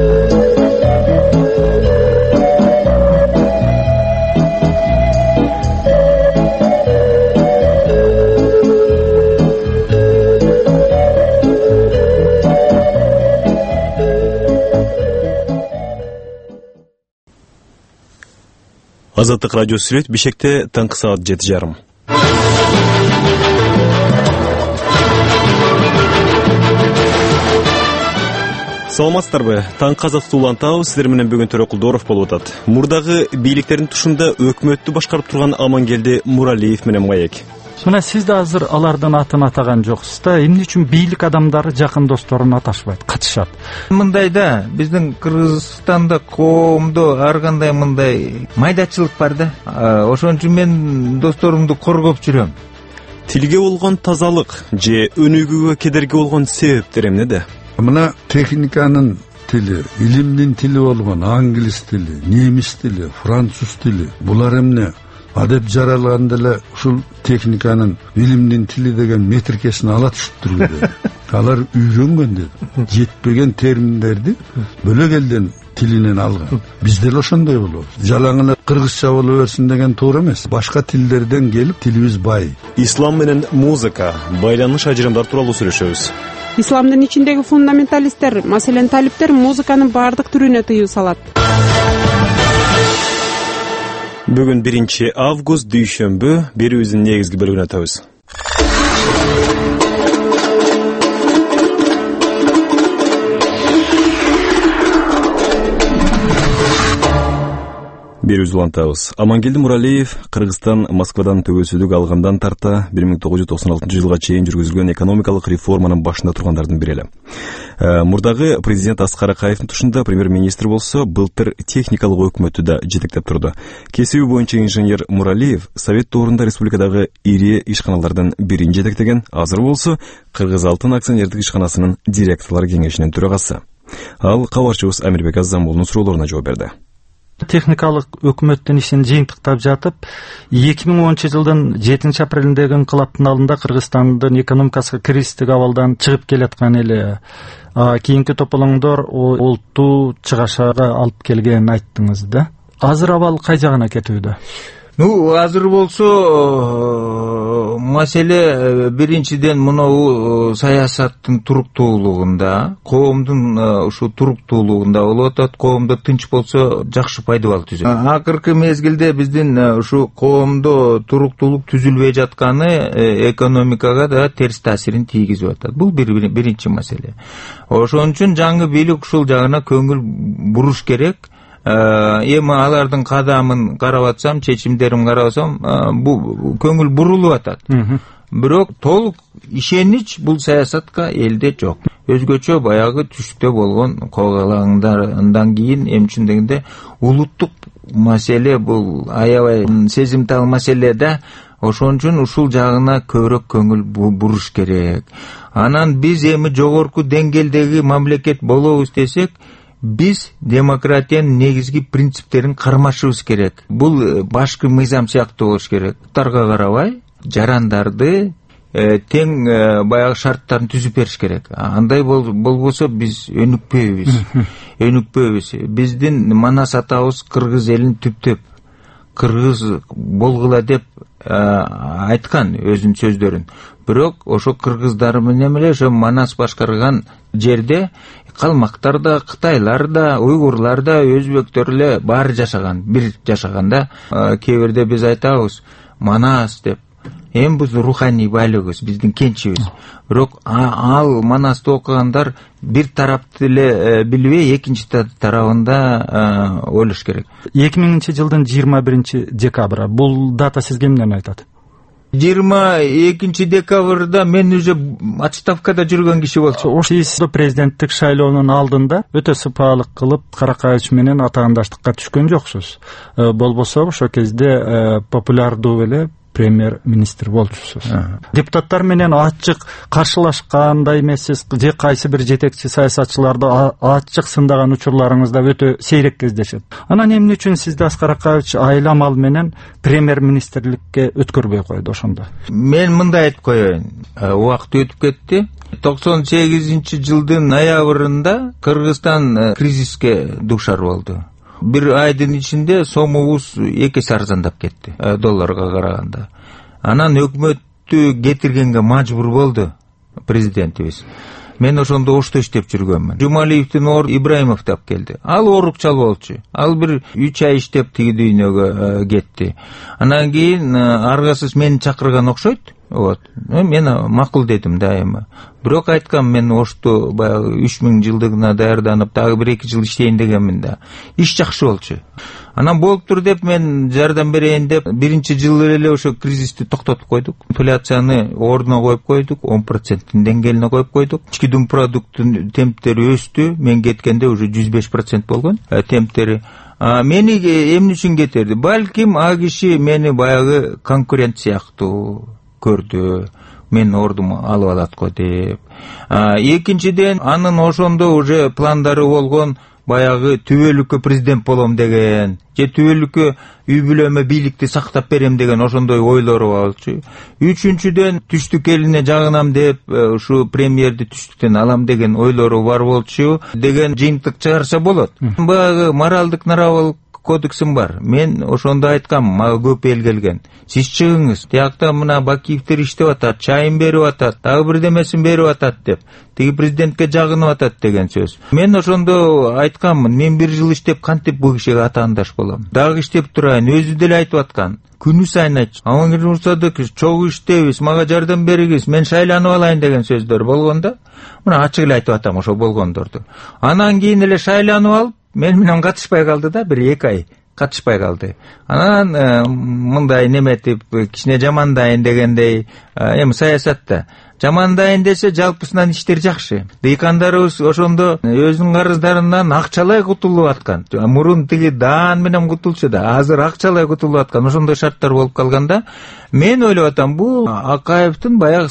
S6: Азаттык радио сүрөт Бишкекте таңкы саат 7:30. Саламатсыздарбы? Таң казакты улантабыз. Сиздер менен бүгүн Төрөкулдоров болуп атат. Мурдагы бийликтердин тушунда өкмөттү башкарып турган Амангелди Муралиев менен Маек.
S10: Мына сиз да азыр алардын атын атаган жоксуз да. Эмне үчүн бийлик адамдары жакын досторун аташпайт, катышат?
S11: Мындайда биздин Кыргызстанда коомдо ар кандай мындай майдачылык бар да. Ошон үчүн мен досторумду коргоп жүрөм.
S6: Тилге болгон тазалык же өнүгүүгө кедерги болгон себептер эмнеде?
S12: Мына техниканын тили, илимдин тили болгон англис тили, немис тили, француз тили, булар эмне? Адеп жаралганда эле ушул техниканын илимдин тили деген метрикесин ала түшүп турду. Алар үйрөнгөн деди. Жетпеген терминдерди бөлөк элден тилинен алган. Бизде эле ошондой болобуз. Жалаң эле кыргызча боло берсин деген туура эмес. Башка тилдерден келип тилибиз бай.
S6: Ислам менен музыка, байланыш ажырымдар тууралуу сүйлөшөбүз.
S13: Исламдын ичиндеги фундаменталисттер, маселен талиптер музыканын бардык түрүнө тыюу салат.
S6: Бүгүн 1 август дүйшөмбү, берүүбүздүн негизги бөлүгүнө өтөбүз. Берүүбүз улантабыз. Амангелди Муралиев Кыргызстан Москвадан төгөөсүздүк алгандан тарта 1996 жылга чейин жүргүзүлгөн экономикалык реформанын башында тургандардын бири эле. Мурдагы президент Аскар Акаевдин тушунда премьер-министр болсо, былтыр техникалык өкмөттү да жетектеп турду. Кесиби боюнча инженер Муралиев Совет доорунда республикадагы ири ишканалардын бирин жетектеген, азыр болсо Кыргыз Алтын акционердик ишканасынын директорлор кеңешинин төрагасы. Ал кабарчыбыз Амирбек Аззамулдун суроолоруна жооп берди.
S10: Техникалык өкмөттүн ишин жыйынтыктап жатып, 2010 жылдын 7 апрелиндеги ыңкылаптын алдында Кыргызстандын экономикасы кризистик абалдан чыгып келаткан эле. Кийинки тополоңдор олуттуу чыгашага алып келгенин айттыңыз да. Азыр абал кай жагына кетүүдө?
S11: Азыр болсо маселе биринчиден мынау саясаттын туруктуулугунда, коомдун ушу туруктуулугунда болуп атат. Коомдо тынч болсо жакшы пайдабал түзөт. Акыркы мезгилде биздин ушу коомдо туруктуулук түзүлбөй жатканы экономикага да терс таасирин тийгизип атат. Бул биринчи маселе. Ошон үчүн жаңы бийлик ушул жагына көңүл буруш керек. Эми алардын кадамын карап атсам, чечимдерин карап атсам, бул көңүл бурулуп атат. Бирок толук ишенич бул саясатка элде жок. Өзгөчө баягы түштө болгон коогалаңдардан кийин эми үчүн дегенде улуттук маселе бул аябай сезимтал маселе да. Ошон үчүн ушул жагына көбүрөөк көңүл буруш керек. Анан биз эми жогорку деңгээлдеги мамлекет болобуз десек, биз демократиянын негизги принциптерин кармашыбыз керек. Бул башкы мыйзам сыяктуу болуш керек. Тарга карабай, жарандарды тең баягы шарттарын түзүп бериш керек. Андай болбосо биз өнүкпөйбүз. Биздин Манас атабыз кыргыз элин түптөп кыргыз болгула деп айткан өзүнүн сөздөрүн. Бирок ошо кыргыздар менен эле ошо Манас башкарган жерде калмактар да, кытайлар да, уйгурлар да, өзбектөр эле баары жашаган, бир жашаганда. Кээ бирде биз айтабыз Манас деп. Эми биз руханий байлыгыбыз, биздин кенчибиз. Бирок ал Манасты окугандар бир тарапты эле билбей, экинчи тарабында ойлош керек.
S10: 2000 жылдын 21 декабры. Бул дата сизге эмнени айтат?
S11: 22 декабрда мен уже отставкада жүргөн киши болчу.
S10: Сиз президенттик шайлоонун алдында өтө сыпаалык кылып Каракаевич менен атаандаштыкка түшкөн жоксуз. Болбосо ошол кезде популярдуу эле премьер-министр болчусуз. Депутаттар менен ачык каршылашкандай эмессиз, же кайсы бир жетекчи саясатчыларды ачык сындаган учурларыңызда өтө сейрек кездешет. Анан эмне үчүн сизди Аскар Акаевич айламал менен премьер-министрликке өткөрбөй койду ошондо?
S11: Мен мындай айтып коеюн. Убакыт өтүп кетти. 98-жылдын ноябрында Кыргызстан кризиске дуушар болду. Bir айдын ичинде сомубуз 2 эсе арзандап кетти, долларга караганда. Анан өкмөттү кетиргенге мажбур болду президентибиз. Мен ошондо Ошто иштеп жүргөнмүн. Жумалиевдин ордуна Ибраимов тап келди. Ал орукчал болчу. Ал бир 3 ай иштеп тиги дүйнөгө кетти. Анан кийин аргасыз мени чакырган окшойт. Вот. Мен макул дедим дайыма. Бирок айткам, мен Ошто баягы 3000 жылдыгына даярданып, дагы 1-2 жыл иштейин дегенмин да. Иш жакшы болчу. Анан болуптур деп мен жардам берейин деп, биринчи жылы эле ошо кризисти токтотуп койдук. Инфляцияны ордуна коюп койдук, 10%-тин деңгээлине коюп койдук. Ички дум продукттун темптери өстү. Мен кеткенде уже 105% болгон темптери. Мени эмне үчүн кетирди? Балким а киши мени баягы конкурент сыяктуу көрдү. Мен ордум алып алат го деп. Экинчиден, анын ошондо уже пландары болгон, баягы түбөлүккө президент болом деген, же түбөлүккө үй бүлөмө бийликти сактап берем деген ошондой ойлору болчу. Үчүнчүдөн, түштүк элине жагынам деп, ушу премьерди түштүктөн алам деген ойлору бар болчу деген жыйынтык чыгарса болот. Баягы моралдык нраволык кодексим бар. Мен ошондо айткам, мага көп эл келген. Сиз чыгыңыз. Тиякта мына Бакиевдер иштеп атат, чайын берип атат, дагы бирдемесин берип атат деп. Тиги президентке жагынып атат деген сөз. Мен ошондо айткаммын, мен 1 жыл иштеп кантип бул кишиге атаандаш болом. Дагы иштеп турайын, өзү деле айтып аткан. Күнү сайын айтчу. Амангелди Мурсадыкович, чогуу иштебиз, мага жардам бериңиз, мен шайланып алайын деген сөздөр болгондо, мына ачык эле айтып атам ошо болгондорду. Анан кийин эле шайланып алып, мен менен катышпай калды да, 1-2 ай катышпай калды. Анан мындай неметип, кичине жамандайын дегендей, эми саясатта жамандайын десе жалпысынан иштер жакшы. Дыйкандарыбыз ошондо өзүнүн карыздарынан акчалай кутулуп аткан. Мурун тиги даан менен кутулчу да, азыр акчалай кутулуп аткан. Ошондой шарттар болуп калганда, мен ойлоп атам, бул Акаевдин баягы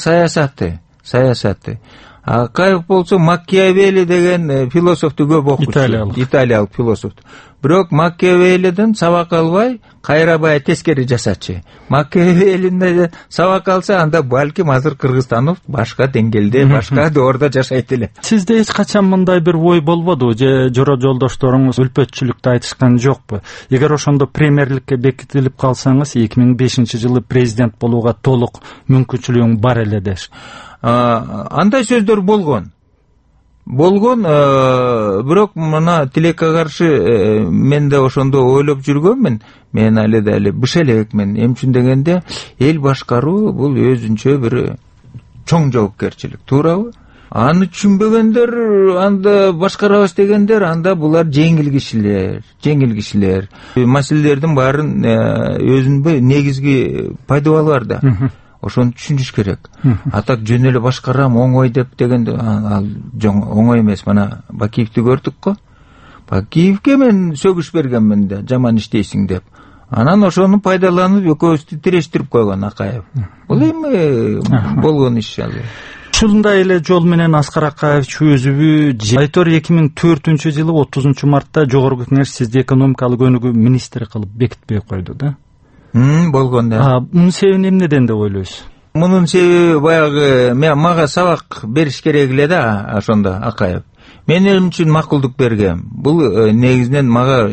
S11: саясаты. Акаев болсо Маккиавелли деген философту көп окучу. Италиялык философ. Бирок Маккиавеллиден сабак албай, кайра бая тескери жасачы. Маккиавеллиден сабак алса, анда балким азыр Кыргызстан башка деңгээлде, башка доордо жашайт эле.
S10: Сизде эч качан мындай бир ой болбоду же жора жолдошторуңуз өлпөтчүлүктү айтышкан жокпу? Эгер ошондо премьерликке бекитилип калсаңыз, 2005-жылы президент болууга толук мүмкүнчүлүгүң бар эле деш. Андай
S11: сөздөр болгон, бирок мына тилекке каршы мен да ошондо ойлоп жүргөнмүн. Мен али быш элекмин. Эмне үчүн дегенде, эл башкаруу бул өзүнчө бир чоң жоопкерчилик, туурабы? Аны түшүнбөгөндөр, анда башкарабыз дегендер, анда булар жеңил кишилер. Маселелердин баарын өзүнүн негизги пайдабалы бар да. Ошону түшүнүш керек. Атак жөн эле башкарам, оңой деп дегенде, ал оңой эмес. Мана Бакиевди көрдүк го. Бакиевге мен сөгүш бергенмин да, жаман иштейсиң деп. Анан ошону пайдаланып экөөбүздү тирештирип койгон Акаев. Бул эми болгон иш ал.
S10: Ушундай эле жол менен Аскар Акаевич өзүбү Айтор 2004-жылы 30-мартта Жогорку Кеңеш сизди экономикалык өнүгүү министри кылып бекитпей койду да.
S11: Болгон да.
S10: Мунун себебин эмнеден деп ойлойсуз?
S11: Мунун себеби баягы мага сабак бериш керек эле да, ошондо Акаев. Мен өзүм үчүн макулдук бергем. Бул негизинен мага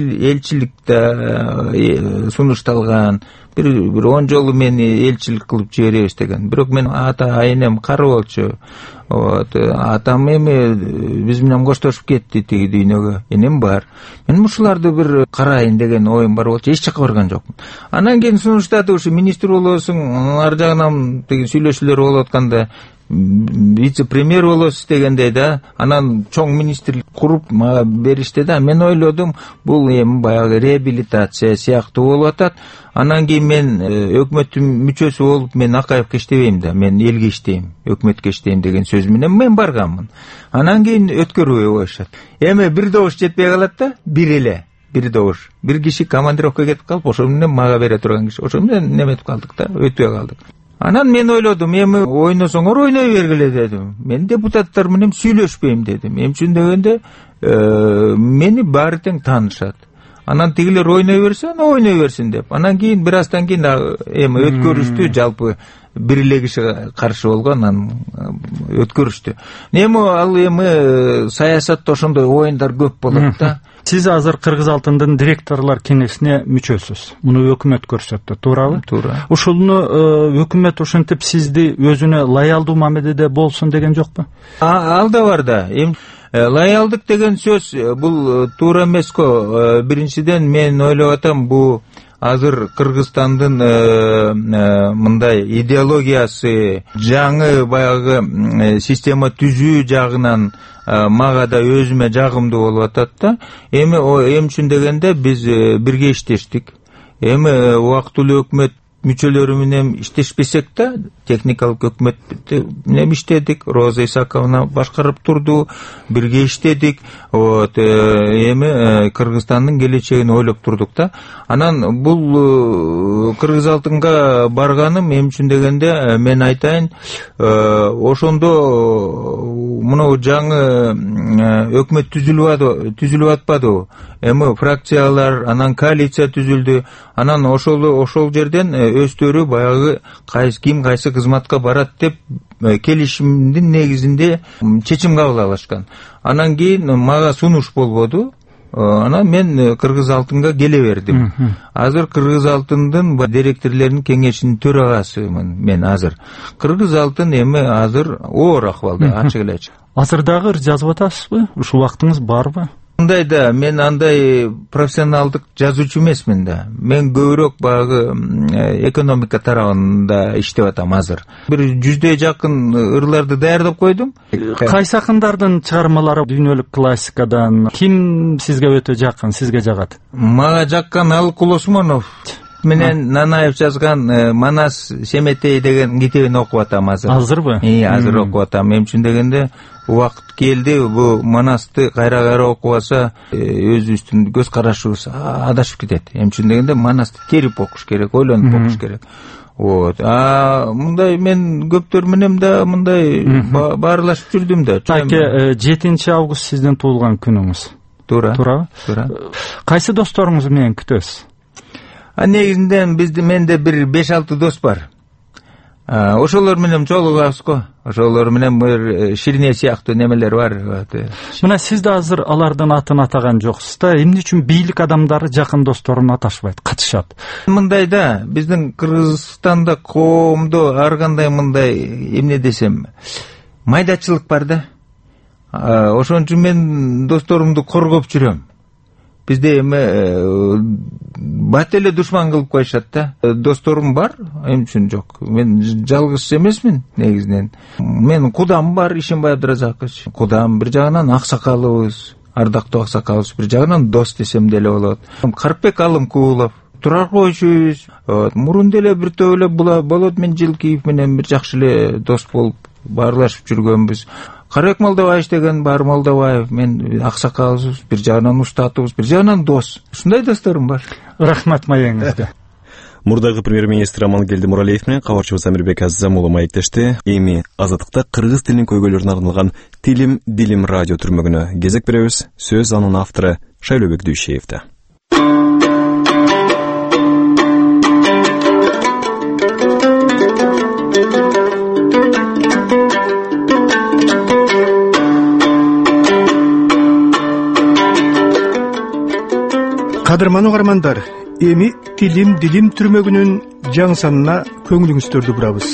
S11: элчиликте сунушталган. Бир 10 жолу мени элчилик кылып жиберебиз деген. Бирок мен ата айнем кары болчу. Атам эми биз менен коштошуп кетти тиги дүйнөгө. Энем бар. Мен ушуларды бир карайын деген оюм бар болчу. Эч жакка барган жокмун. Анан кийин сунуштады, ушу министр болосуң, ар жагынан тиги сүйлөшүүлөр болуп атканда, вице-премьер болосуз дегендей да, анан чоң министрлик куруп мага беришти да. Мен ойлодум, бул эми баягы реабилитация сыяктуу болуп атат. Анан кийин мен өкмөттүн мүчөсү болуп, мен Акаевке иштебейм да, мен элге иштейм, өкмөткө иштейм деген сөз менен мен барганмын. Анан кийин өткөрбөй коюшат. Эми бир добуш жетпей калат да, бир добуш. Бир киши командировкага кетип калып, ошол менен мага бере турган киши. Ошол менен неметип калдык да, өтпөй калдык. Анан мен ойлодум, эми ойносоңор ойной бергиле дедим. Мен депутаттар менен сүйлөшпөйм дедим. Эмне үчүн дегенде, мени баары тең таанышат. Анан тигилер ойной берсе, ана ойной берсин деп. Анан кийин бир аздан кийин эми өткөрүштү, жалпы бир эле киши каршы болгон, анан өткөрүштү. Ал эми саясатта ошондой оюндар көп болот да.
S10: Сиз азыр Кыргыз Алтындын директорлор кеңешине мүчөсүз. Муну өкмөт көрсөттү, туурабы?
S11: Туура.
S10: Ушуну өкмөт ушинтип сизди өзүнө лоялдуу мамиледе болсун деген жокпу?
S11: Ал да бар да. Лоялдык деген сөз бул туура эмеско. Биринчиден мен ойлоп атам, бул азыр Кыргызстандын мындай идеологиясы, жаңы баягы система түзүү жагынан мага да өзүмө жагымдуу болуп атат да. Эми үчүн дегенде биз бирге иштештик. Эми убактылуу өкмөт мүчөлөрү менен иштешпесек да, техникалык өкмөт менен иштедик. Роза Исаковна башкарып турду, бирге иштедик. Эми Кыргызстандын келечегин ойлоп турдук да. Анан бул Кыргыз Алтынга барганым эмне үчүн дегенде, мен айтайын, ошондо мына жаңы өкмөт түзүлүп атпадыбы? Эми фракциялар, анан коалиция түзүлдү. Анан ошол жерден өздөрү баягы ким кайсы кызматка барат деп келишимдин негизинде чечим кабыл алышкан. Анан кийин мага сунуш болбоду. Анан мен Кыргыз Алтынга келе бердим. Азыр Кыргыз Алтындын директорлордун кеңешинин төрагасымын мен азыр. Кыргыз Алтын эми азыр оор акыбалда, ачык эле айтып.
S10: Азыр дагы ыр жазып атасызбы? Ушул убактыңыз барбы?
S11: Мындай да, мен андай профессионалдык жазуучу эмесмин да. Мен көбүрөөк багы экономика тарабында иштеп атам азыр. Бир 100 жакын ырларды даярдап койдум.
S10: Кайсы акындардын чыгармалары дүйнөлүк классикадан ким сизге өтө жакын, сизге жагат?
S11: Мага жаккан Алык Осмонов менен Нанаев жазган Манас Семетей деген китебин окуп атам азыр.
S10: Азырбы?
S11: Азыр окуп атам. Эмне үчүн дегенде, убакыт келди, бу Манасты кайра окубаса өзүбүздүн көз карашыбыз адашып кетет. Эмне үчүн дегенде, Манасты терип окуш керек, ойлонуп окуш керек. Мындай мен көптөр менен да мындай баарлашып жүрдүм да.
S10: Таке 7 август сиздин туулган күнүңүз.
S11: Туура.
S10: Кайсы досторуңуз менен күтөсүз?
S11: Негизинде менде бир 5-6 дос бар. Ошолор менен жолугабыз го. Ошолор менен бир Ширине сыяктуу немелер бар.
S10: Мына сиз да азыр алардын атын атаган жоксуз да. Эмне үчүн бийлик адамдары жакын досторун аташпайт, катышат?
S11: Мындай да, биздин Кыргызстанда коомдо ар кандай мындай эмне десем, майдачылык бар да. Ошон үчүн мен досторумду коргоп жүрөм. Бизде эми бат эле душман кылып коюшат да. Досторум бар, эмне үчүн жок. Мен жалгыз эмесмин негизинен. Мен кудам бар, Ишимбай Абдыразакович. Кудам бир жагынан аксакалыбыз, ардактуу аксакалыбыз, бир жагынан дос десем деле болот. Карпбек Алымкулов, Турар койчубуз. Мурун деле бир топ эле болот, мен Жылкиев менен бир жакшы эле дос болуп баарлашып жүргөнбүз. Карабек Молдобаев деген бар, Молдобаев, мен аксакалыбыз, бир жагынан устатыбыз, бир жагынан дос. Ушундай досторум бар.
S10: Рахмат маегиңизге.
S6: Мурдагы премьер-министр Амангелди Муралиев менен кабарчыбыз Амирбек Азизамуулу маектешти. Эми Азаттыкта кыргыз тилинин көйгөйлөрүнө арналган Тилим Дилим радио түрмөгүнө кезек беребиз. Сөз анын автору Шайлообек Дүйшеевде.
S14: Кадырман угармандар, эми Тилим Дилим түрмөгүнүн жаңы санына көңүлүңүздөрдү бурабыз.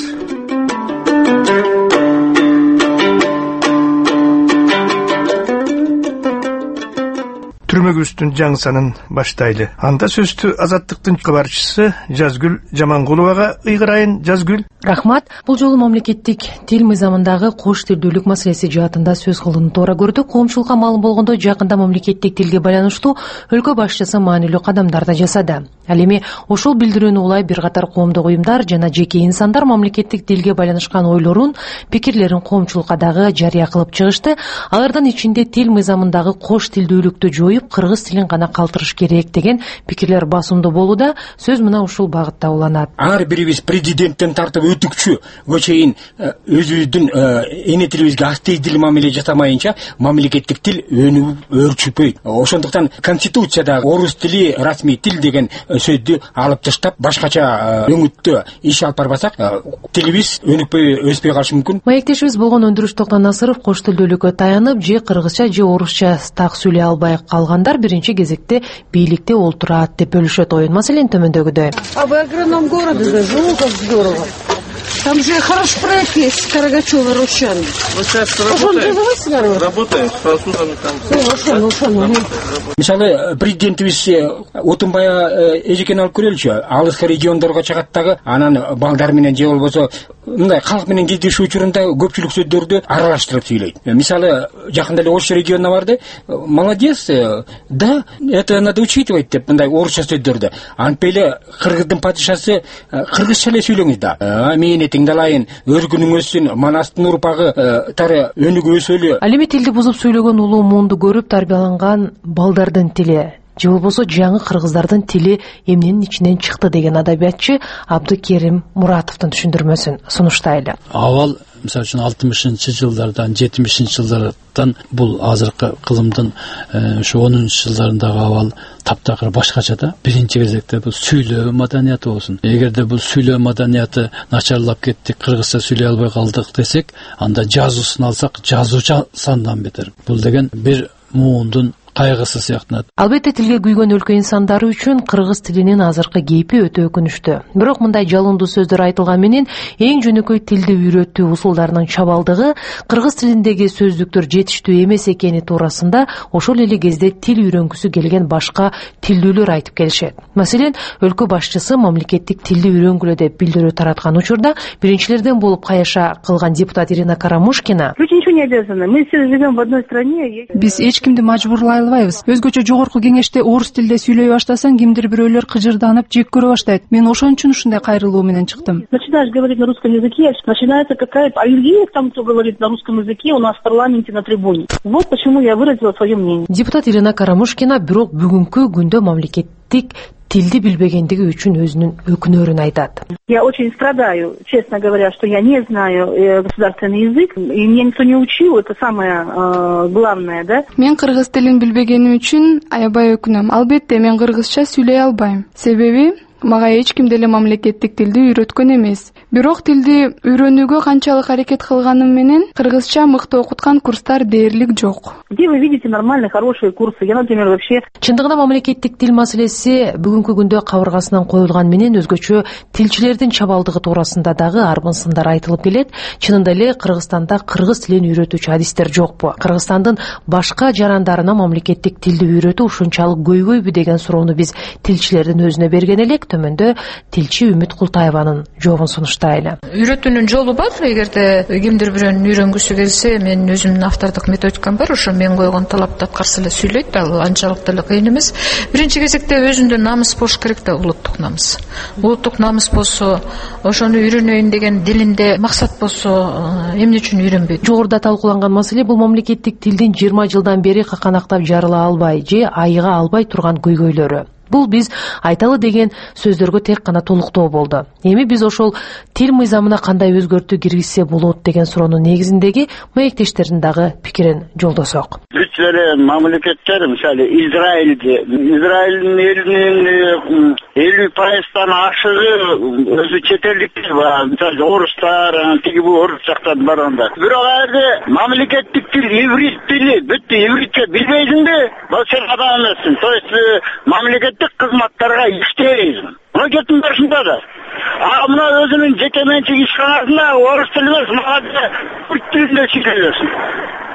S14: түрмөгүбүздүн жаңы санын баштайлы. Анда сөздү Азаттыктын кабарчысы Жазгүл Жамангуловага ыйгырайын. Жазгүл.
S15: Рахмат. Бул жолу мамлекеттик тил мыйзамындагы кош тилдүүлүк маселеси жаатында сөз кылууну туура көрдүк. Коомчулукка маалым болгондой, жакында мамлекеттик тилге байланыштуу өлкө башчысы маанилүү кадамдарды жасады. Ал эми ошол билдирүүнү улай бир катар коомдук уюмдар жана жеке инсандар мамлекеттик тилге байланышкан ойлорун, пикирлерин коомчулукка дагы жарыя кылып чыгышты. Алардын ичинде тил мыйзамындагы кош тилдүүлүктү жоюп, кыргыз тилин гана калтырыш керек деген пикирлер басымдуу болууда. Сөз мына ушул багытта уланат.
S16: Ар бирибиз президенттен тартып өтүкчүгө чейин өзүбүздүн эне тилибизге активдүү мамиле жасамайынча мамлекеттик тил өнүгүп өрчүпөйт. Ошондуктан конституцияда орус тили расмий тил деген сөздү алып таштап, башкача өңүттө иш алып барбасак, тилибиз өнүкпөй өспөй калышы мүмкүн.
S15: Маектешибиз болгон Өндүрүш Токтонасыров кош тилдүүлүккө таянып, же кыргызча же орусча так сүйлөй албай калгандар биринчи кезекте бийликте олтурат деп бөлүшөт оюн. Маселен төмөндөгүдөй.
S17: А вы агроном города, да, живу как здорово. Там же хороший проект есть, Карагачёва, Рущан.
S18: Вот сейчас работаем с французами там.
S16: Мисалы, президентибиз Отунбай эжекен алып көрөлүчү, алыска региондорго чыгат дагы, анан балдар менен же болбосо мындай калк менен кездешүү учурунда көпчүлүк сөздөрдү аралаштырып сүйлөйт. Мисалы, жакында эле Ош регионуна барды, молодец, да, это надо учитывать деп мындай орусча сөздөрдү. Антип эле кыргыздын падышасы кыргызча эле сүйлөңүз да. Мени тыңдалайын, өргүнүң өссүн, Манастын урпагы тары өнүгүп өсөлү.
S15: Ал эми тилди бузуп сүйлөгөн улуу муунду көрүп тарбияланган балдардын тили, же болбосо жаңы кыргыздардын тили эмненин ичинен чыкты деген адабиятчы Абдыкерим Муратовдун түшүндүрмөсүн сунуштайлы.
S19: Авал мисалы үчүн 60-жылдардан 70-жылдардан бул азыркы кылымдын ушу 10-жылдарындагы абал таптакыр башкача да. Биринчи кезекте бул сүйлөө маданияты болсун. Эгерде бул сүйлөө маданияты начарлап кетти, кыргызча сүйлөй албай калдык десек, анда жазуусун алсак, жазуучу сандан бетер. Бул деген бир муундун кайгысы сыяктанат.
S15: Албетте тилге күйгөн өлкө инсандары үчүн кыргыз тилинин азыркы кейпи өтө өкүнүчтүү. Бирок мындай жалындуу сөздөр айтылган менен эң жөнөкөй тилди үйрөтүү усулдарынын чабалдыгы, кыргыз тилиндеги сөздүктөр жетиштүү эмес экени туурасында ошол эле кезде тил үйрөнгүсү келген башка тилдүүлөр айтып келишет. Маселен, өлкө башчысы мамлекеттик тилди үйрөнгүлө деп билдирүү тараткан учурда биринчилерден болуп каяша кылган депутат Ирина Карамушкина:
S20: "Вы ничего не обязаны. Мы все живем в одной стране".
S21: Биз эч кимди мажбурлай албайбыз. Өзгөчө жогорку кеңеште орус тилде сүйлөй баштасаң, кимдир бирөөлөр кыжырданып, жек көрө баштайт. Мен ошон үчүн ушундай кайрылуу менен чыктым.
S20: Начинаешь говорить на русском языке, начинается какая-то аллергия к тому, кто говорит на русском языке у нас в парламенте на трибуне. Вот почему я выразила свое мнение.
S15: Депутат Ирина Карамушкина бирок бүгүнкү күндө мамлекеттик тилди билбегендиги үчүн өзүнүн өкүнөрүн айтат.
S20: Я очень страдаю, честно говоря, что я не знаю государственный язык, и меня никто не учил, это самое главное, да?
S22: Мен кыргыз тилин билбегеним үчүн аябай өкүнөм. Албетте мен кыргызча сүйлөй албайм. Себеби мага эч ким деле мамлекеттик тилди үйрөткөн эмес. Бирок тилди үйрөнүүгө канчалык аракет кылганым менен кыргызча мыкты окуткан курстар дээрлик жок.
S20: Где вы видите нормальные, хорошие курсы? Я, например, вообще...
S15: Чындыгында мамлекеттик тил маселеси бүгүнкү күндө кабыргасынан коюлган менен өзгөчө тилчилердин чабалдыгы туурасында дагы арбын сындар айтылып келет. Чынында эле Кыргызстанда кыргыз тилин үйрөтүүчү адистер жокпу? Кыргызстандын башка жарандарына мамлекеттик тилди үйрөтүү ушунчалык көйгөйбү деген суроону биз тилчилердин өзүнө берген элек. Төмөндө тилчи Үмүт Култаеванын жообун сунуштайлы.
S23: Үйрөтүүнүн жолу бар. Эгерде кимдир бирөөнүн үйрөнгүсү келсе, менин өзүмдүн автордук методикам бар. Ошо мен койгон талапты аткарса эле сүйлөйт. Ал анчалык деле кыйын эмес. Биринчи кезекте өзүндө намыс болуш керек да, улуттук намыс. Улуттук намыс болсо, ошону үйрөнөйүн деген дилинде максат болсо, эмне үчүн үйрөнбөйт?
S15: Жогоруда талкууланган маселе бул мамлекеттик тилдин 20 жылдан бери каканактап жарыла албай же айыга албай турган көйгөйлөрү. Бул биз айталы деген сөздөргө тек гана толуктоо болду. Эми биз ошол тил мыйзамына кандай өзгөртүү киргизсе болот деген суроонун негизиндеги маектештердин дагы пикирин жолдосок.
S24: Бүт эле мамлекеттер, мисалы Израилдин элинин 50% ашыгы өзү четелдиктер бар. Мисалы орустар, тиги бул орус жактан барганда. Бирок эгерде мамлекеттик тил иврит тили, бүт ивритче билбейсиңби? Бул сен адам эмессиң. То есть мамлекеттик кызматтарга иштейсиң. Мына кетин барышында да. Мына өзүнүн жеке менчик ишканасында орус тили эмес, мага түрк тилинде сүйлөсүн.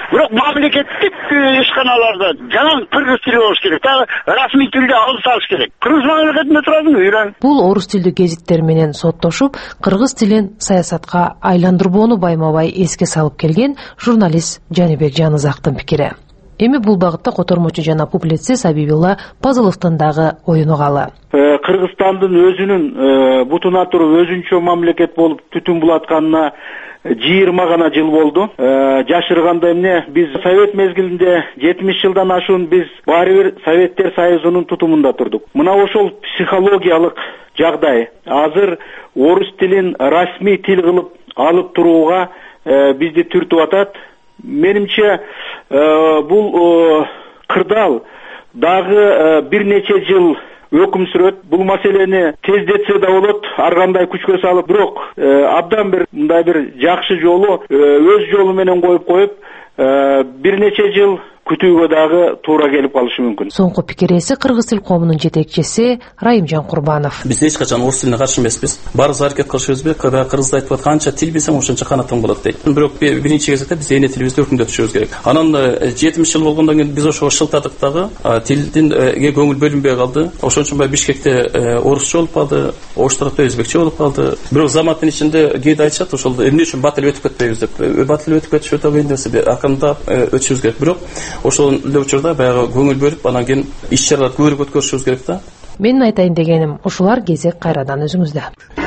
S24: Бирок мамлекеттик ишканаларда жаңы кыргыз тили болуш керек. Дагы расмий тилде алып салыш керек. Кыргыз мамлекетинде турадың үйрөн.
S15: Бул орус тилдүү гезиттер менен соттошуп, кыргыз тилин саясатка айландырбоону байма-бай эске салып келген журналист Жаныбек Жанызактын пикири. Эми бул багытта котормочу жана публицист Абибилла Пазыловдун дагы оюну калы.
S3: Кыргызстандын өзүнүн бутуна туруп өзүнчө мамлекет болуп түтүн булатканына 20 гана жыл болду. Жашырганда эмне биз совет мезгилинде 70 жылдан ашуун биз баары бир Советтер Союзунун тутумунда турдук. Мына ошол психологиялык жагдай азыр орус тилин расмий тил кылып алып турууга бизди түртүп атат. Менимче бул кырдаал дагы бир нече жыл өкүм сүрөт. Бул маселени тездетсе да болот, ар кандай күчкө салып, бирок абдан бир мындай бир жакшы жолу өз жолу менен коюп бир нече жыл күтүүгө дагы туура келип калышы мүмкүн.
S15: Соңку пикиреси кыргыз тил коомунун жетекчиси Райымжан Курбанов.
S4: Биз эч качан орус тилине каршы эмеспиз. Барыбыз аракет кылышыбыз керек. Кыргызда айтып атканча тил билсең ошончо канатың болот дейт. Бирок биринчи кезекте биз эне тилибизди өркүндөтүшүбүз керек. Анан 70 жыл болгондон кийин биз ошого шылтадык дагы тилдин көңүл бөлүнбөй калды. Ошон үчүн Бишкекте орусча болуп калды, ош тарапта өзбекче болуп калды. Бирок заматтын ичинде кээде айтышат, ошол эмне үчүн батыл өтүп кетпейбиз деп. Батыл өтүп кетиш өтө кыйын нерсе. Акырындап өтүшүбүз керек. Бирок ошол эле учурда баягы көңүл бөлүп, анан кийин иш-чараларды көбүрөөк өткөрүшүбүз керек да.
S15: Менин айтайын дегеним, ушулар кезек кайрадан өзүңүздө.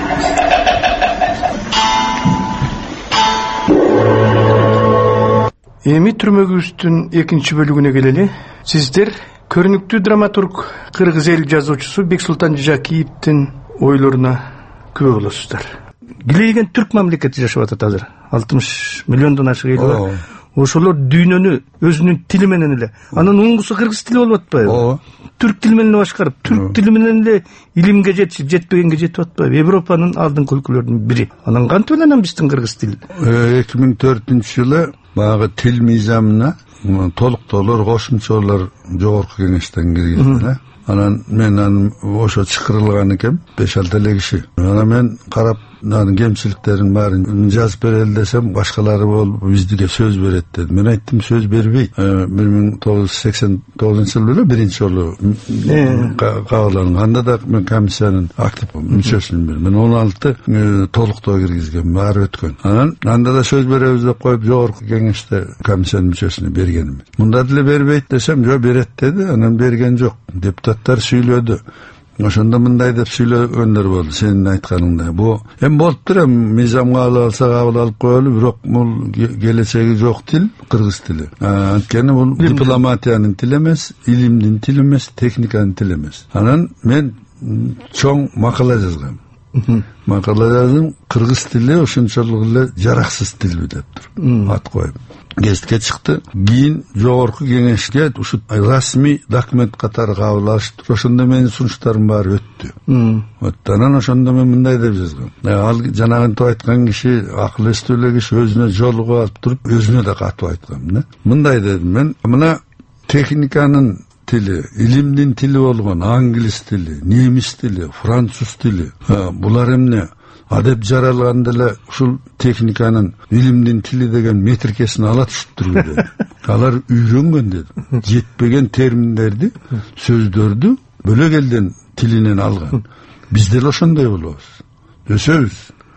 S14: Эми түрмөгүбүздүн экинчи бөлүгүнө келели. Сиздер көрүнүктүү драматург кыргыз эл жазуучусу Бексултан Жакиевдин ойлоруна күбө болосуздар. Килейген түрк мамлекети жашап атат азыр. 60 миллиондон ашык эл бар. Ошолор дүйнөнү өзүнүн тили менен эле. Анын уңгусу кыргыз тили болуп атпайбы? Түрк тили менен башкарып, түрк тили менен эле илимге жетишип, жетпегенге жетип атпайбы? Европанын алдыңкы өлкөлөрүнүн бири. Анан кантип эле биздин кыргыз тил?
S12: 2004-жылы баягы тил мыйзамына толуктоолор, кошумчалар жогорку кеңештен киргизди. Анан мен ошо чакырылган экен 5-6 эле киши. Анан мен карап анын кемчиликтерин баарын жазып берели десем, башкалары болуп биздике сөз берет деди. Мен айттым, сөз бербейт. 1989-жылы эле биринчи жолу кабылданган. Анда да мен комиссиянын актив мүчөсүмүн бер. Мен 16 толуктоо киргизгем, баары өткөн. Анан анда да сөз беребиз деп коюп жогорку кеңеште комиссиянын мүчөсүнө бергенмин. Мында деле бербейт десем, жок берет деди. Анан берген жок. Депутаттар сүйлөдү. Ошондо мындай деп сүйлөгөндөр болду, сенин айтканыңдай. Бу эми болуптур, мыйзамга алса кабыл алып коелу, бирок бул келечеги жок тил кыргыз тили. Анткени бул дипломатиянын тили эмес, илимдин тили эмес, техниканын тили эмес. Анан мен чоң макала жазгам. Макала жаздым, кыргыз тили ошончолук эле жараксыз тилби деп туруп ат коюп. Гезитке чыкты. Кийин жогорку кеңешке ушу расмий документ катары кабыл алышты. Ошондо менин сунуштарым баары өттү. Анан ошондо мен мындай деп жазгам. Ал жанагынтип айткан киши акыл эстүү эле киши өзүнө жолугуп алып туруп, өзүнө да катып айткам да. Мындай дедим мен, мына техниканын тили, илимдин тили болгон англис тили, немис тили, француз тили. Булар эмне? Адеп жаралганда эле ушул техниканын илимдин тили деген метрикесин ала түшүптүрбү деди. Алар үйрөнгөн деди. Жетпеген терминдерди, сөздөрдү бөлөк элдин тилинен алган. Биз деле ошондой болобуз. Өсөбүз.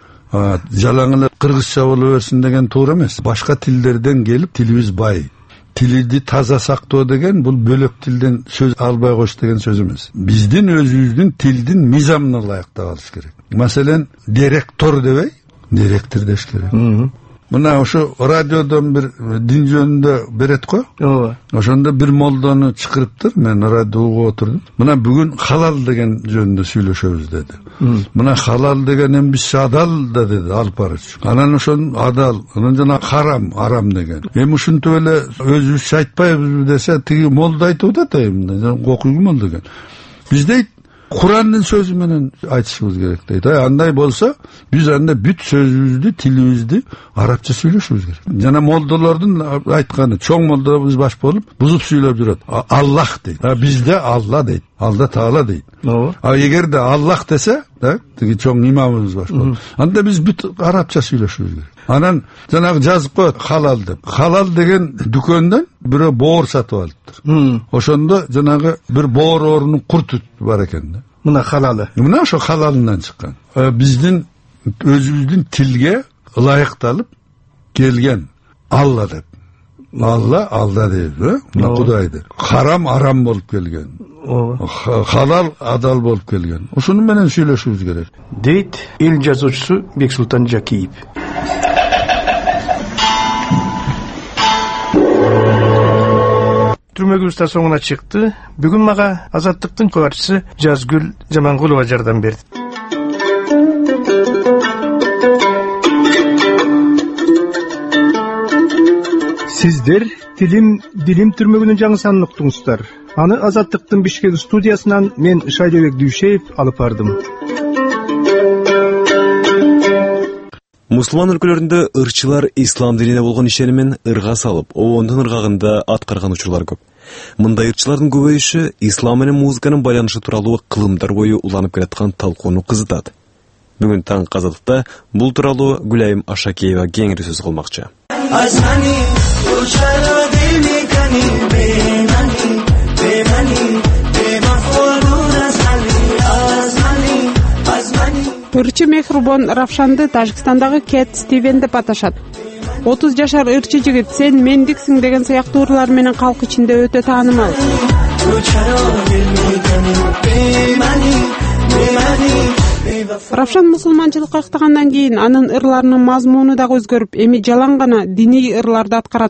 S12: Жалаң эле кыргызча боло берсин деген туура эмес. Башка тилдерден келип тилибиз бай. Тилди таза сактоо деген бул бөлөк тилден сөз албай коюш деген сөз эмес. Биздин өзүбүздүн тилдин мыйзамына ылайыктап алыш керек. Маселен, директор дебей, директор деш керек. Мына ошо радиодон бир дин жөнүндө берет го. Ошондо бир молдону чакырыптыр, мен радио угуп отурдум. Мына бүгүн халал деген жөнүндө сүйлөшөбүз деди. Мына халал деген эмбис адал да деди, алып барчу. Анан ошон адал, анан жана харам, арам деген. Эми ушинтип эле өзүбүзчө айтпайбызбы десе, тиги молда айтып атат эми, окуйгу молда деген. Биз дейт Курандын сөзү менен айтышыбыз керек дейт. Андай болсо, биз анда бүт сөзүбүздү, тилибизди арабча сүйлөшүбүз керек. Жана молдолордун айтканы, чоң молдорубуз баш болуп, бузуп сүйлөп жүрөт. Аллах дейт. Бизде Алла дейт. Алла Таала дейт. Эгерде Аллах десе, тиги чоң имамыбыз баш болуп, анда биз бүт арабча сүйлөшүбүз керек. Анан жанагы жазып коет халал деп. Халал деген дүкөндөн бирөө боор сатып алыптыр. Ошондо жанагы бир боор орунун курту бар экен да.
S14: Мына халалы.
S12: Мына ошо халалынан чыккан. Биздин өзүбүздүн тилге ылайыкталып келген Алла деп. Алла дейбиз, мына Кудайды. Харам арам болуп келген. Халал адал болуп келген. Ошону менен сүйлөшүбүз керек.
S14: Дейт эл жазуучусу Бексултан Жакиев. Түрмөгүбүз да соңуна чыкты. Бүгүн мага Азаттыктын кабарчысы Жазгүл Жамангулова жардам берди. Сиздер Билим түрмөгүнүн жаңы санын уктуңуздар. Аны Азаттыктын Бишкек студиясынан мен Шайдебек Дүйшеев алып бардым.
S6: Мусулман өлкөлөрүндө ырчылар ислам динине болгон ишенимин ырга салып, обондун ыргагында аткарган учурлар көп. Мындай ырчылардын көбөйүшү ислам менен музыканын байланышы тууралуу кылымдар бою уланып келаткан талкууну кызытат. Бүгүн таң Азаттыкта бул тууралуу Гүлайым Ашакеева кеңири сөз кылмакчы.
S13: Ырчы Мехрубон Равшанды Тажикстандагы Кэт Стивен деп аташат. 30 жашар ырчы жигит «Сен мендиксиң» деген сыяктуу ырлар менен калк ичинде өтө таанымал. Равшан мусулманчылыкка ыктагандан кийин анын ырларынын мазмуну дагы өзгөрүп, эми жалаң гана диний ырларды аткарат.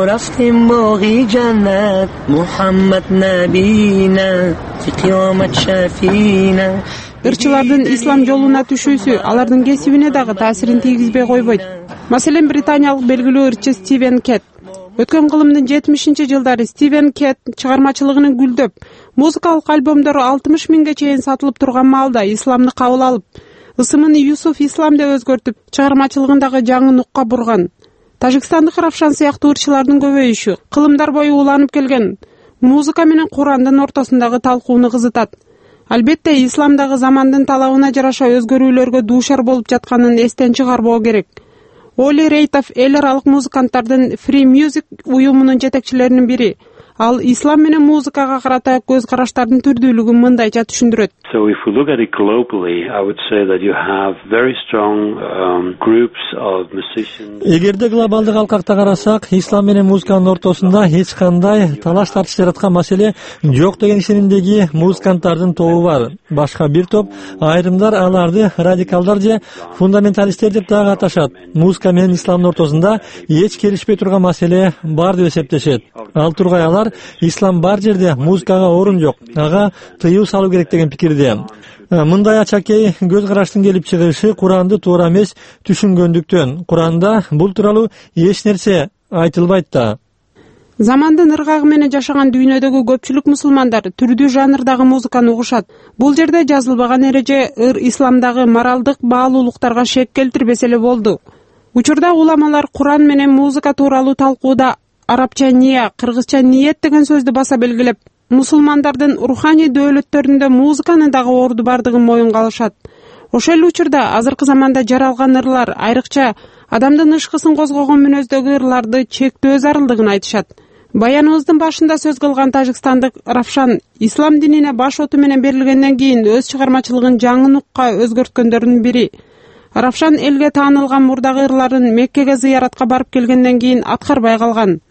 S13: Ырчылардын ислам жолуна түшүүсү алардын кесибине дагы таасирин тийгизбей койбойт. Маселен, британиялык белгилүү ырчы Стивен Кэт. Өткөн кылымдын 70-жылдары Стивен Кэт чыгармачылыгынын гүлдөп, музыкалык альбомдору 60 миңге чейин сатылып турган маалда исламды кабыл алып, ысымын Юсуф Ислам деп өзгөртүп, чыгармачылыгындагы жаңы нукка бурган. Тажикстандык Равшан сыяктуу ырчылардын көбөйүшү кылымдар бою уланып келген музыка менен Курандын ортосундагы талкууну кызытат. Албетте, исламдагы замандын талабына жараша өзгөрүүлөргө дуушар болуп жатканын эстен чыгарбоо керек. Оли Рейтов эл аралык музыканттардын Free Music уюмунун жетекчилеринин бири. Ал ислам менен музыкага карата көз караштардын түрдүүлүгүн мындайча түшүндүрөт.
S1: So if we look at it globally, I would say that you have very strong groups of musicians.
S5: Эгерде глобалдык алкакта карасак, ислам менен музыканын ортосунда эч кандай талаш тартыш жараткан маселе жок деген ишенимдеги музыканттардын тобу бар. Башка бир топ айрымдар аларды радикалдар же фундаменталисттер деп дагы аташат. Музыка менен исламдын ортосунда эч келишпей турган маселе бар деп эсептешет. Ал тургай алар ислам бар жерде музыкага орун жок, ага тыюу салуу керек деген пикирде. Мындай ачакей көз караштын келип чыгышы Куранды туура эмес түшүнгөндүктөн. Куранда бул тууралуу эч нерсе айтылбайт да.
S13: Замандын ыргагы менен жашаган дүйнөдөгү көпчүлүк мусулмандар түрдүү жанрдагы музыканы угушат. Бул жерде жазылбаган эреже исламдагы моралдык баалуулуктарга шек келтирбесе эле болду. Учурда уламалар Куран менен музыка тууралуу талкууда арабча ния, кыргызча ниет деген сөздү баса белгилеп, мусулмандардын руханий дөөлөттөрүндө музыканын дагы орду бардыгын моюнга алышат. Ошол эле учурда азыркы заманда жаралган ырлар, айрыкча адамдын ышкысын козгогон мүнөздөгү ырларды чектөө зарылдыгын айтышат. Баяныбыздын башында сөз кылган тажикстандык Равшан ислам динине баш оту менен берилгенден кийин өз чыгармачылыгын жаңы нукка өзгөрткөндөрдүн бири. Равшан элге таанылган мурдагы ырларын Меккеге зыяратка барып келгенден кийин аткарбай калган.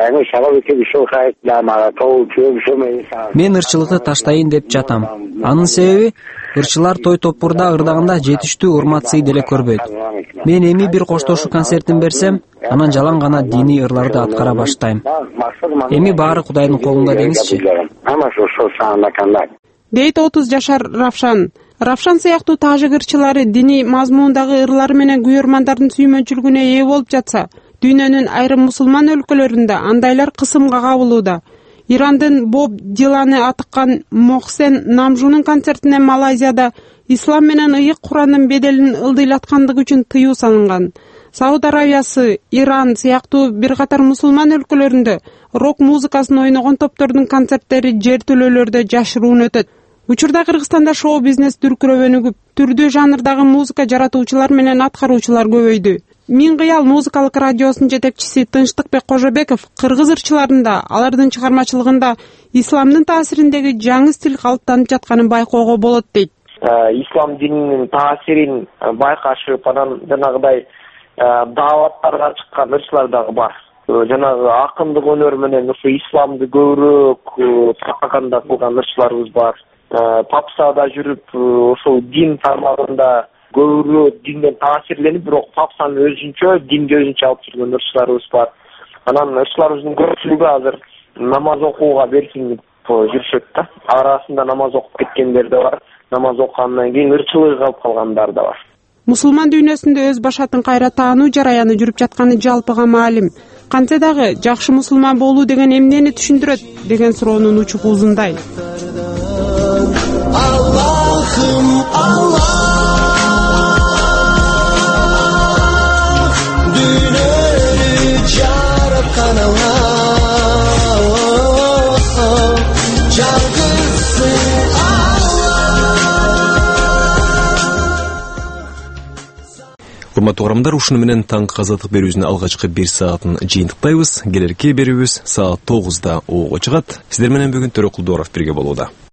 S7: Мен ырчылыкты таштайын деп жатам. Анын себеби ырчылар той топурда ырдаганда жетиштүү урмат-сый деле көрбөйт. Мен эми бир коштошуу концертин берсем, анан жалаң гана диний ырларды аткара баштайм. Эми баары Кудайдын колунда деңизчи.
S13: Дейт 30 жашар Равшан. Равшан сыяктуу тажик ырчылары диний мазмундагы ырлары менен күйөрмандардын сүймөнчүлүгүнө ээ болуп жатса, дүйнөнүн айрым мусулман өлкөлөрүндө андайлар кысымга кабылууда. Ирандын Боб Диланы атыккан Мохсен Намжунун концертине Малайзияда ислам менен ыйык Курандын беделин ылдыйлаткандыгы үчүн тыюу салынган. Сауд Арабиясы, Иран сыяктуу бир катар мусулман өлкөлөрүндө рок музыкасын ойногон топтордун концерттери жер төлөөлөрдө жашыруун өтөт. Учурда Кыргызстанда шоу бизнес дүркүрөөнүгүп, түрдүү жанрдагы музыка жаратуучулар менен аткаруучулар көбөйдү. Миң кыял музыкалык радиосунун жетекчиси Тынчтыкбек Кожобеков кыргыз ырчыларында, алардын чыгармачылыгында исламдын таасириндеги жаңы стиль калыптанып жатканын байкоого болот дейт.
S2: Ислам дининин таасирин байкашып, анан жанагыдай дааваттарга чыккан ырчылар дагы бар. Жанагы акындык өнөр менен ушу исламды көбүрөөк пропаганда кылган ырчыларыбыз бар. Папсада жүрүп, ошол дин тармагында көбүрөөк динден таасирленип, бирок папсанын өзүнчө, динди өзүнчө алып жүргөн ырчыларыбыз бар. Анан ырчыларыбыздын көпчүлүгү азыр намаз окууга беркинип жүрүшөт да. Арасында намаз окуп кеткендер да бар, намаз окугандан кийин ырчылыгы калып калгандар да бар.
S13: Мусулман дүйнөсүндө өз башатын кайра таануу жараяны жүрүп жатканы жалпыга маалим. Кантсе дагы жакшы мусулман болуу деген эмнени түшүндүрөт деген суроонун учугу узундай. Аллахым, Аллах, дүйнөнү жараткан Аллах, жалгызсың
S6: Урматтуу угармандар, ушуну менен таңкы азаттык берүүбүздүн алгачкы 1 саатын жыйынтыктайбыз. Келерки берүүбүз саат 9:00 чыгат. Сиздер менен бүгүн Төрөкул Дооров бирге болууда.